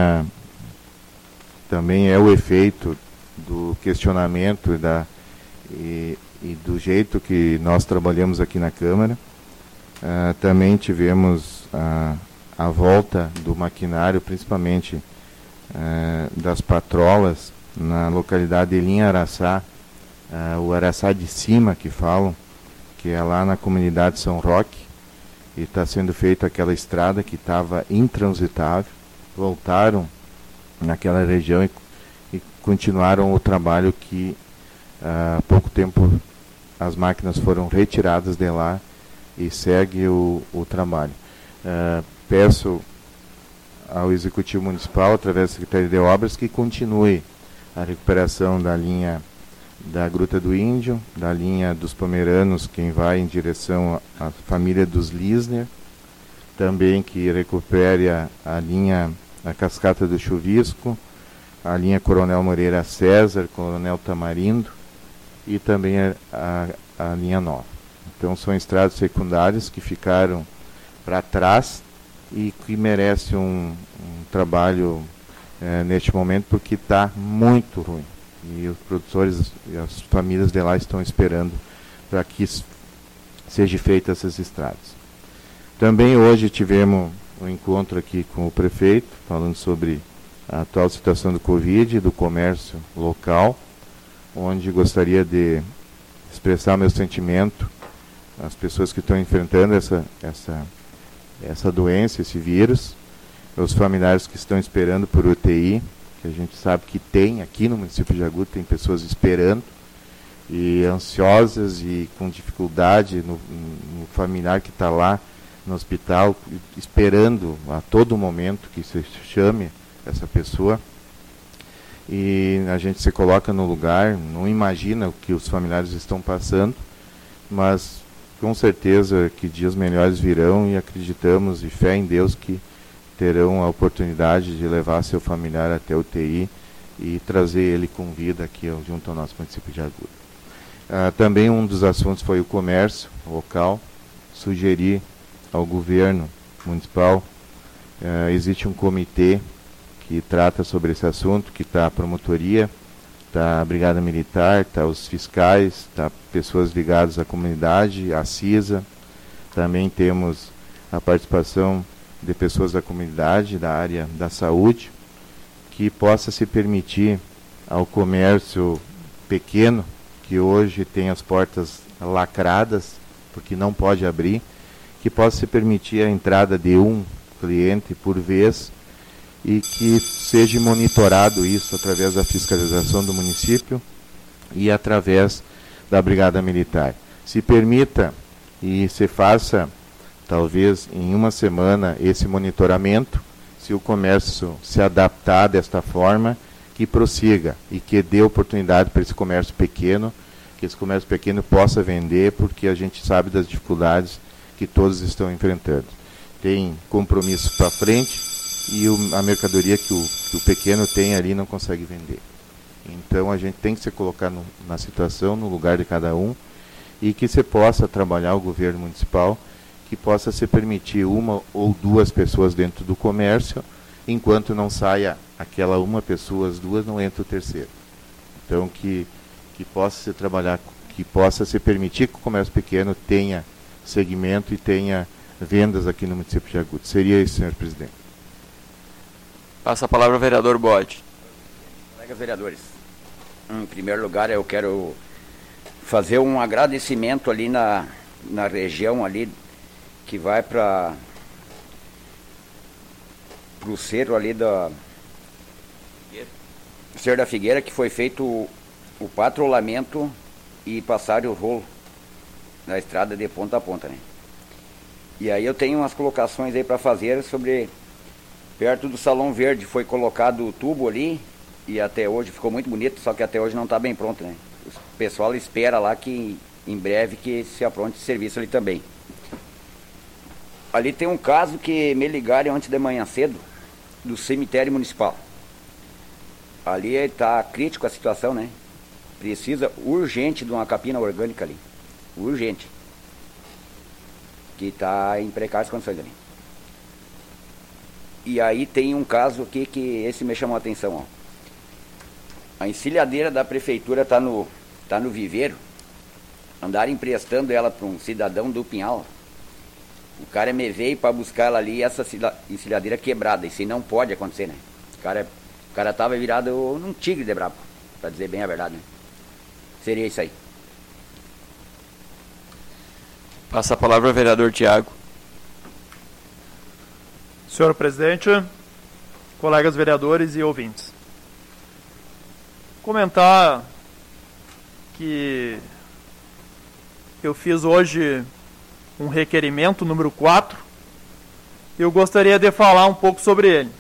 é o efeito do questionamento e do jeito que nós trabalhamos aqui na Câmara. Também tivemos a volta do maquinário, principalmente das patrolas, na localidade de linha Araçá, o Araçá de cima que falam, que é lá na comunidade São Roque, e está sendo feita aquela estrada que estava intransitável. Voltaram naquela região e continuaram o trabalho que há pouco tempo as máquinas foram retiradas de lá e segue o trabalho. Peço ao Executivo Municipal, através da Secretaria de Obras, que continue a recuperação da linha da Gruta do Índio, da linha dos Pomeranos, quem vai em direção à família dos Lisner, também que recupere a linha a Cascata do Chuvisco, a linha Coronel Moreira César, Coronel Tamarindo e também a linha nova. Então são estradas secundárias que ficaram para trás e que merecem um trabalho neste momento, porque está muito ruim. E os produtores e as famílias de lá estão esperando para que sejam feitas essas estradas. Também hoje tivemos um encontro aqui com o prefeito, falando sobre a atual situação do Covid, do comércio local, onde gostaria de expressar meu sentimento às pessoas que estão enfrentando essa doença, esse vírus, os familiares que estão esperando por UTI, que a gente sabe que tem aqui no município de Agudo, tem pessoas esperando e ansiosas e com dificuldade no familiar que está lá no hospital, esperando a todo momento que se chame essa pessoa. E a gente se coloca no lugar, não imagina o que os familiares estão passando, mas com certeza que dias melhores virão e acreditamos e fé em Deus que terão a oportunidade de levar seu familiar até o UTI e trazer ele com vida aqui junto ao nosso município de Agudo. Também um dos assuntos foi o comércio local. Sugeri ao governo municipal, existe um comitê que trata sobre esse assunto, que está a promotoria, está a Brigada Militar, está os fiscais, está pessoas ligadas à comunidade, a CISA, também temos a participação de pessoas da comunidade, da área da saúde, que possa se permitir ao comércio pequeno, que hoje tem as portas lacradas, porque não pode abrir, que possa se permitir a entrada de um cliente por vez e que seja monitorado isso através da fiscalização do município e através da Brigada Militar. Se permita e se faça, talvez em uma semana, esse monitoramento, se o comércio se adaptar desta forma, que prossiga e que dê oportunidade para esse comércio pequeno, que esse comércio pequeno possa vender, porque a gente sabe das dificuldades que todos estão enfrentando. Tem compromisso para frente e a mercadoria que o pequeno tem ali não consegue vender. Então a gente tem que se colocar na situação, no lugar de cada um, e que se possa trabalhar o governo municipal, que possa se permitir uma ou duas pessoas dentro do comércio, enquanto não saia aquela uma pessoa, as duas, não entra o terceiro. Então que possa se trabalhar, que possa se permitir que o comércio pequeno tenha segmento e tenha vendas aqui no município de Agudo. Seria isso, senhor presidente. Passa a palavra ao vereador Bode. Colegas vereadores, em primeiro lugar eu quero fazer um agradecimento ali na região ali que vai para o cerro ali da Cerro da Figueira, que foi feito o patrulhamento e passaram o rolo na estrada de ponta a ponta, né? E aí eu tenho umas colocações aí para fazer sobre perto do Salão Verde, foi colocado o tubo ali e até hoje ficou muito bonito, só que até hoje não está bem pronto, né? O pessoal espera lá que em breve que se apronte esse serviço ali também. Ali tem um caso que me ligaram antes de manhã cedo do cemitério municipal. Ali está crítico a situação, né? Precisa urgente de uma capina orgânica ali. Urgente. Que está em precárias condições ali. E aí tem um caso aqui que esse me chamou a atenção, ó. A encilhadeira da prefeitura está no viveiro. Andaram emprestando ela para um cidadão do Pinhal. O cara me veio para buscar ela ali, essa encilhadeira quebrada. Isso não pode acontecer, né? O cara estava virado num tigre de brabo, para dizer bem a verdade, né? Seria isso aí. Passa a palavra ao vereador Tiago. Senhor presidente, colegas vereadores e ouvintes. Comentar que eu fiz hoje um requerimento número 4 e eu gostaria de falar um pouco sobre ele.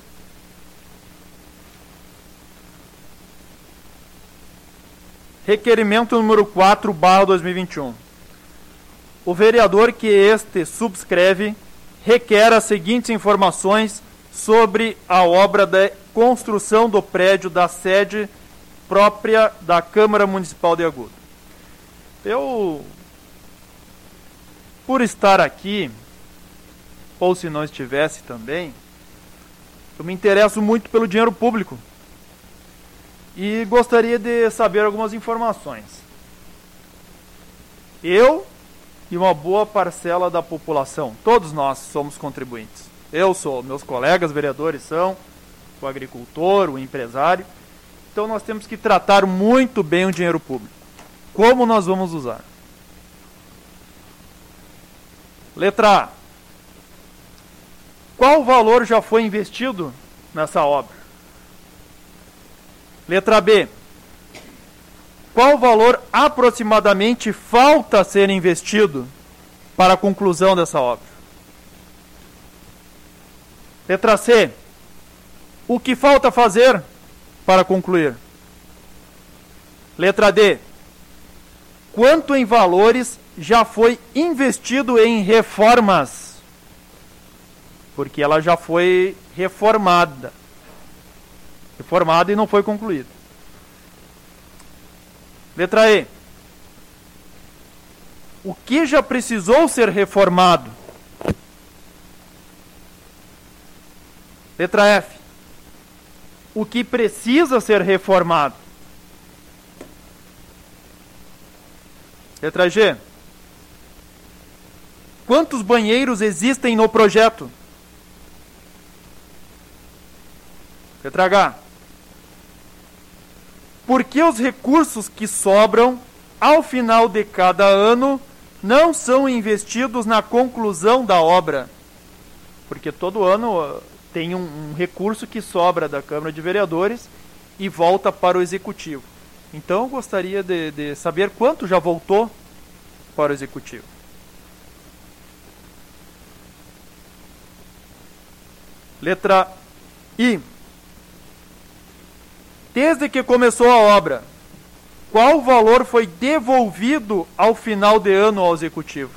Requerimento número 4/2021. O vereador que este subscreve requer as seguintes informações sobre a obra de construção do prédio da sede própria da Câmara Municipal de Agudo. Eu, por estar aqui, ou se não estivesse também, eu me interesso muito pelo dinheiro público e gostaria de saber algumas informações. Eu e uma boa parcela da população, todos nós somos contribuintes. Eu sou, meus colegas vereadores são, o agricultor, o empresário. Então nós temos que tratar muito bem o dinheiro público. Como nós vamos usar? Letra A. Qual valor já foi investido nessa obra? Letra B. Qual valor aproximadamente falta ser investido para a conclusão dessa obra? Letra C. O que falta fazer para concluir? Letra D. Quanto em valores já foi investido em reformas? Porque ela já foi reformada. Reformada e não foi concluída. Letra E. O que já precisou ser reformado? Letra F. O que precisa ser reformado? Letra G. Quantos banheiros existem no projeto? Letra H. Por que os recursos que sobram ao final de cada ano não são investidos na conclusão da obra? Porque todo ano tem um recurso que sobra da Câmara de Vereadores e volta para o Executivo. Então eu gostaria de saber quanto já voltou para o Executivo. Letra I. Desde que começou a obra, qual valor foi devolvido ao final de ano ao Executivo?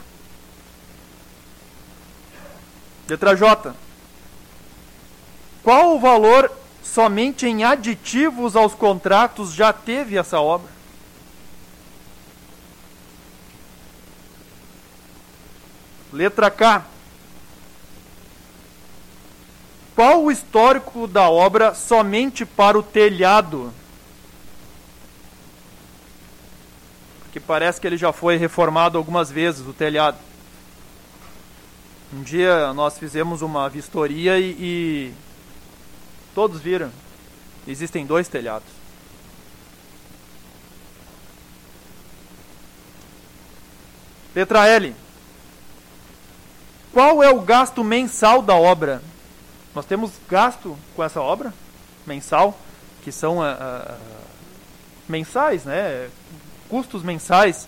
Letra J. Qual o valor somente em aditivos aos contratos já teve essa obra? Letra K. Qual o histórico da obra somente para o telhado? Porque parece que ele já foi reformado algumas vezes, o telhado. Um dia nós fizemos uma vistoria e todos viram. Existem 2 telhados. Letra L. Qual é o gasto mensal da obra? Nós temos gasto com essa obra mensal, que são mensais, né? Custos mensais.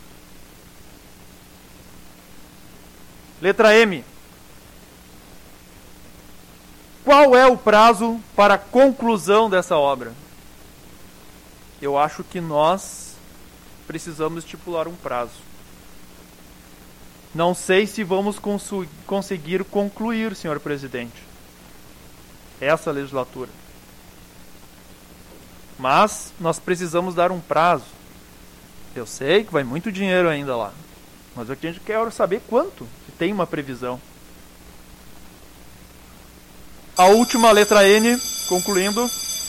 Letra M. Qual é o prazo para a conclusão dessa obra? Eu acho que nós precisamos estipular um prazo. Não sei se vamos conseguir concluir, senhor presidente, essa legislatura. Mas nós precisamos dar um prazo. Eu sei que vai muito dinheiro ainda lá, mas o que a gente quer saber quanto, se tem uma previsão. A última, letra N, concluindo.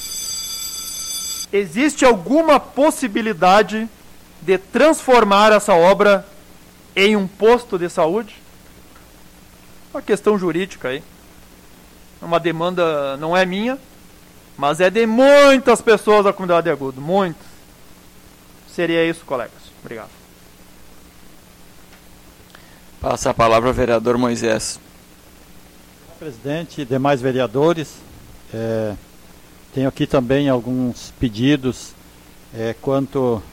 Existe alguma possibilidade de transformar essa obra em um posto de saúde? Uma questão jurídica aí. Uma demanda não é minha, mas é de muitas pessoas da comunidade de Agudo. Muitas. Seria isso, colegas. Obrigado. Passa a palavra ao vereador Moisés. Presidente, demais vereadores, tenho aqui também alguns pedidos quanto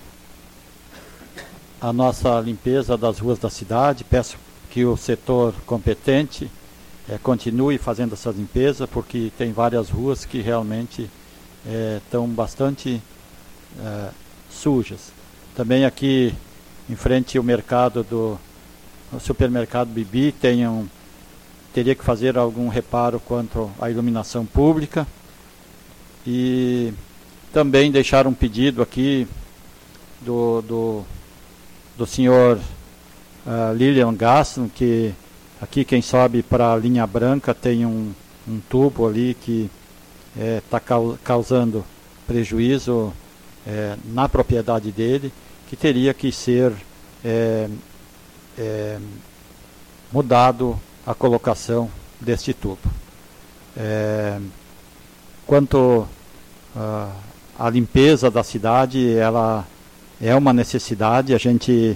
à nossa limpeza das ruas da cidade. Peço que o setor competente continue fazendo essa limpeza, porque tem várias ruas que realmente estão bastante sujas. Também aqui em frente ao mercado o supermercado Bibi teria que fazer algum reparo quanto à iluminação pública, e também deixar um pedido aqui do senhor Lilian Gaston, que aqui quem sobe para a linha branca tem um tubo ali que está causando prejuízo na propriedade dele, que teria que ser mudado a colocação deste tubo. Quanto à limpeza da cidade, ela é uma necessidade. A gente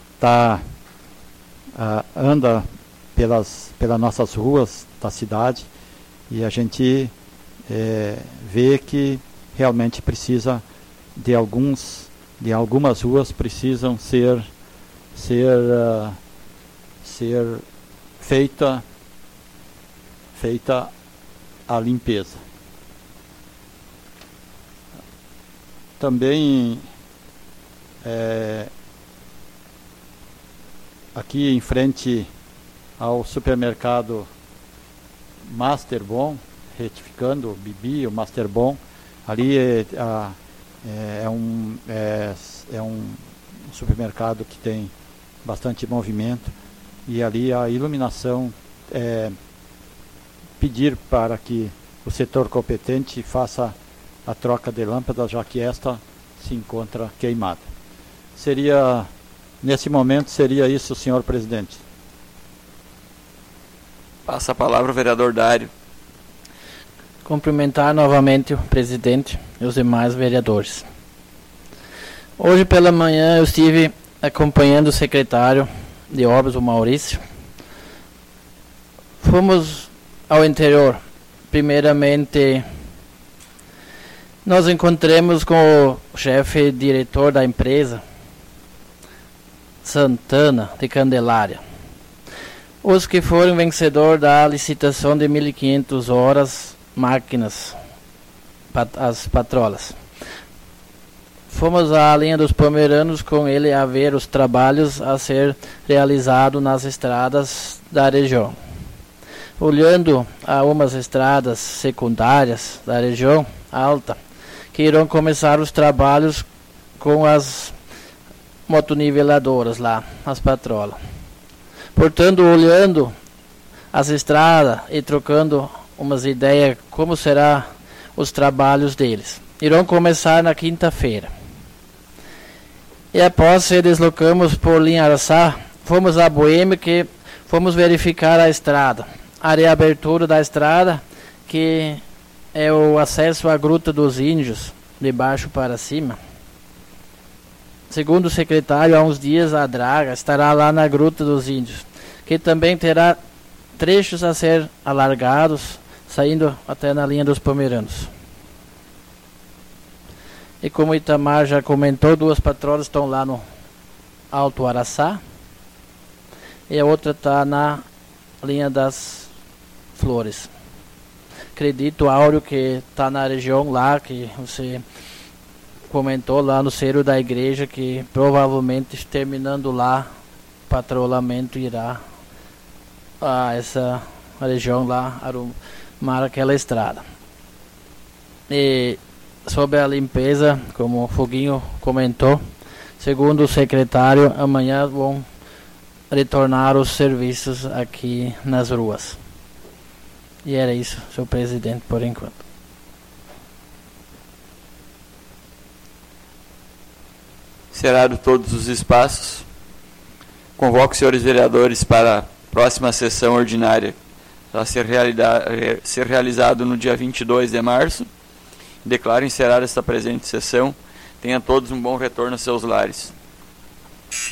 anda pelas nossas ruas da cidade e a gente vê que realmente precisa de algumas ruas precisam ser feita a limpeza. Também aqui em frente ao supermercado Master Bom, retificando o Bibi, o Master Bom, ali é um supermercado que tem bastante movimento, e ali a iluminação, pedir para que o setor competente faça a troca de lâmpadas, já que esta se encontra queimada. Nesse momento seria isso, senhor presidente. Passa a palavra ao vereador Dário. Cumprimentar novamente o presidente e os demais vereadores. Hoje pela manhã eu estive acompanhando o secretário de obras, o Maurício. Fomos ao interior. Primeiramente, nós encontramos com o chefe diretor da empresa, Santana, de Candelária. Os que foram vencedor da licitação de 1.500 horas máquinas, as patrolas. Fomos à linha dos Pomeranos com ele a ver os trabalhos a ser realizados nas estradas da região. Olhando a umas estradas secundárias da região alta, que irão começar os trabalhos com as motoniveladoras lá, as patrolas. Portanto, olhando as estradas e trocando umas ideias como será os trabalhos deles. Irão começar na quinta-feira. E após se deslocamos por linha Araçá, fomos a Boêmia, que fomos verificar a estrada, a reabertura da estrada, que é o acesso à Gruta dos Índios, de baixo para cima. Segundo o secretário, há uns dias a draga estará lá na Gruta dos Índios, que também terá trechos a ser alargados, saindo até na linha dos Pomeranos. E como o Itamar já comentou, 2 patrolas estão lá no Alto Araçá, e a outra está na linha das Flores. Acredito, Áureo, que está na região lá, que você comentou lá no cerro da igreja, que provavelmente terminando lá, o patrulhamento irá a essa região lá, arrumar aquela estrada. E sobre a limpeza, como o Foguinho comentou, segundo o secretário, amanhã vão retornar os serviços aqui nas ruas. E era isso, senhor presidente, por enquanto. Encerrado todos os espaços, convoco os senhores vereadores para a próxima sessão ordinária a ser realizado no dia 22 de março. Declaro encerrada esta presente sessão. Tenha todos um bom retorno aos seus lares.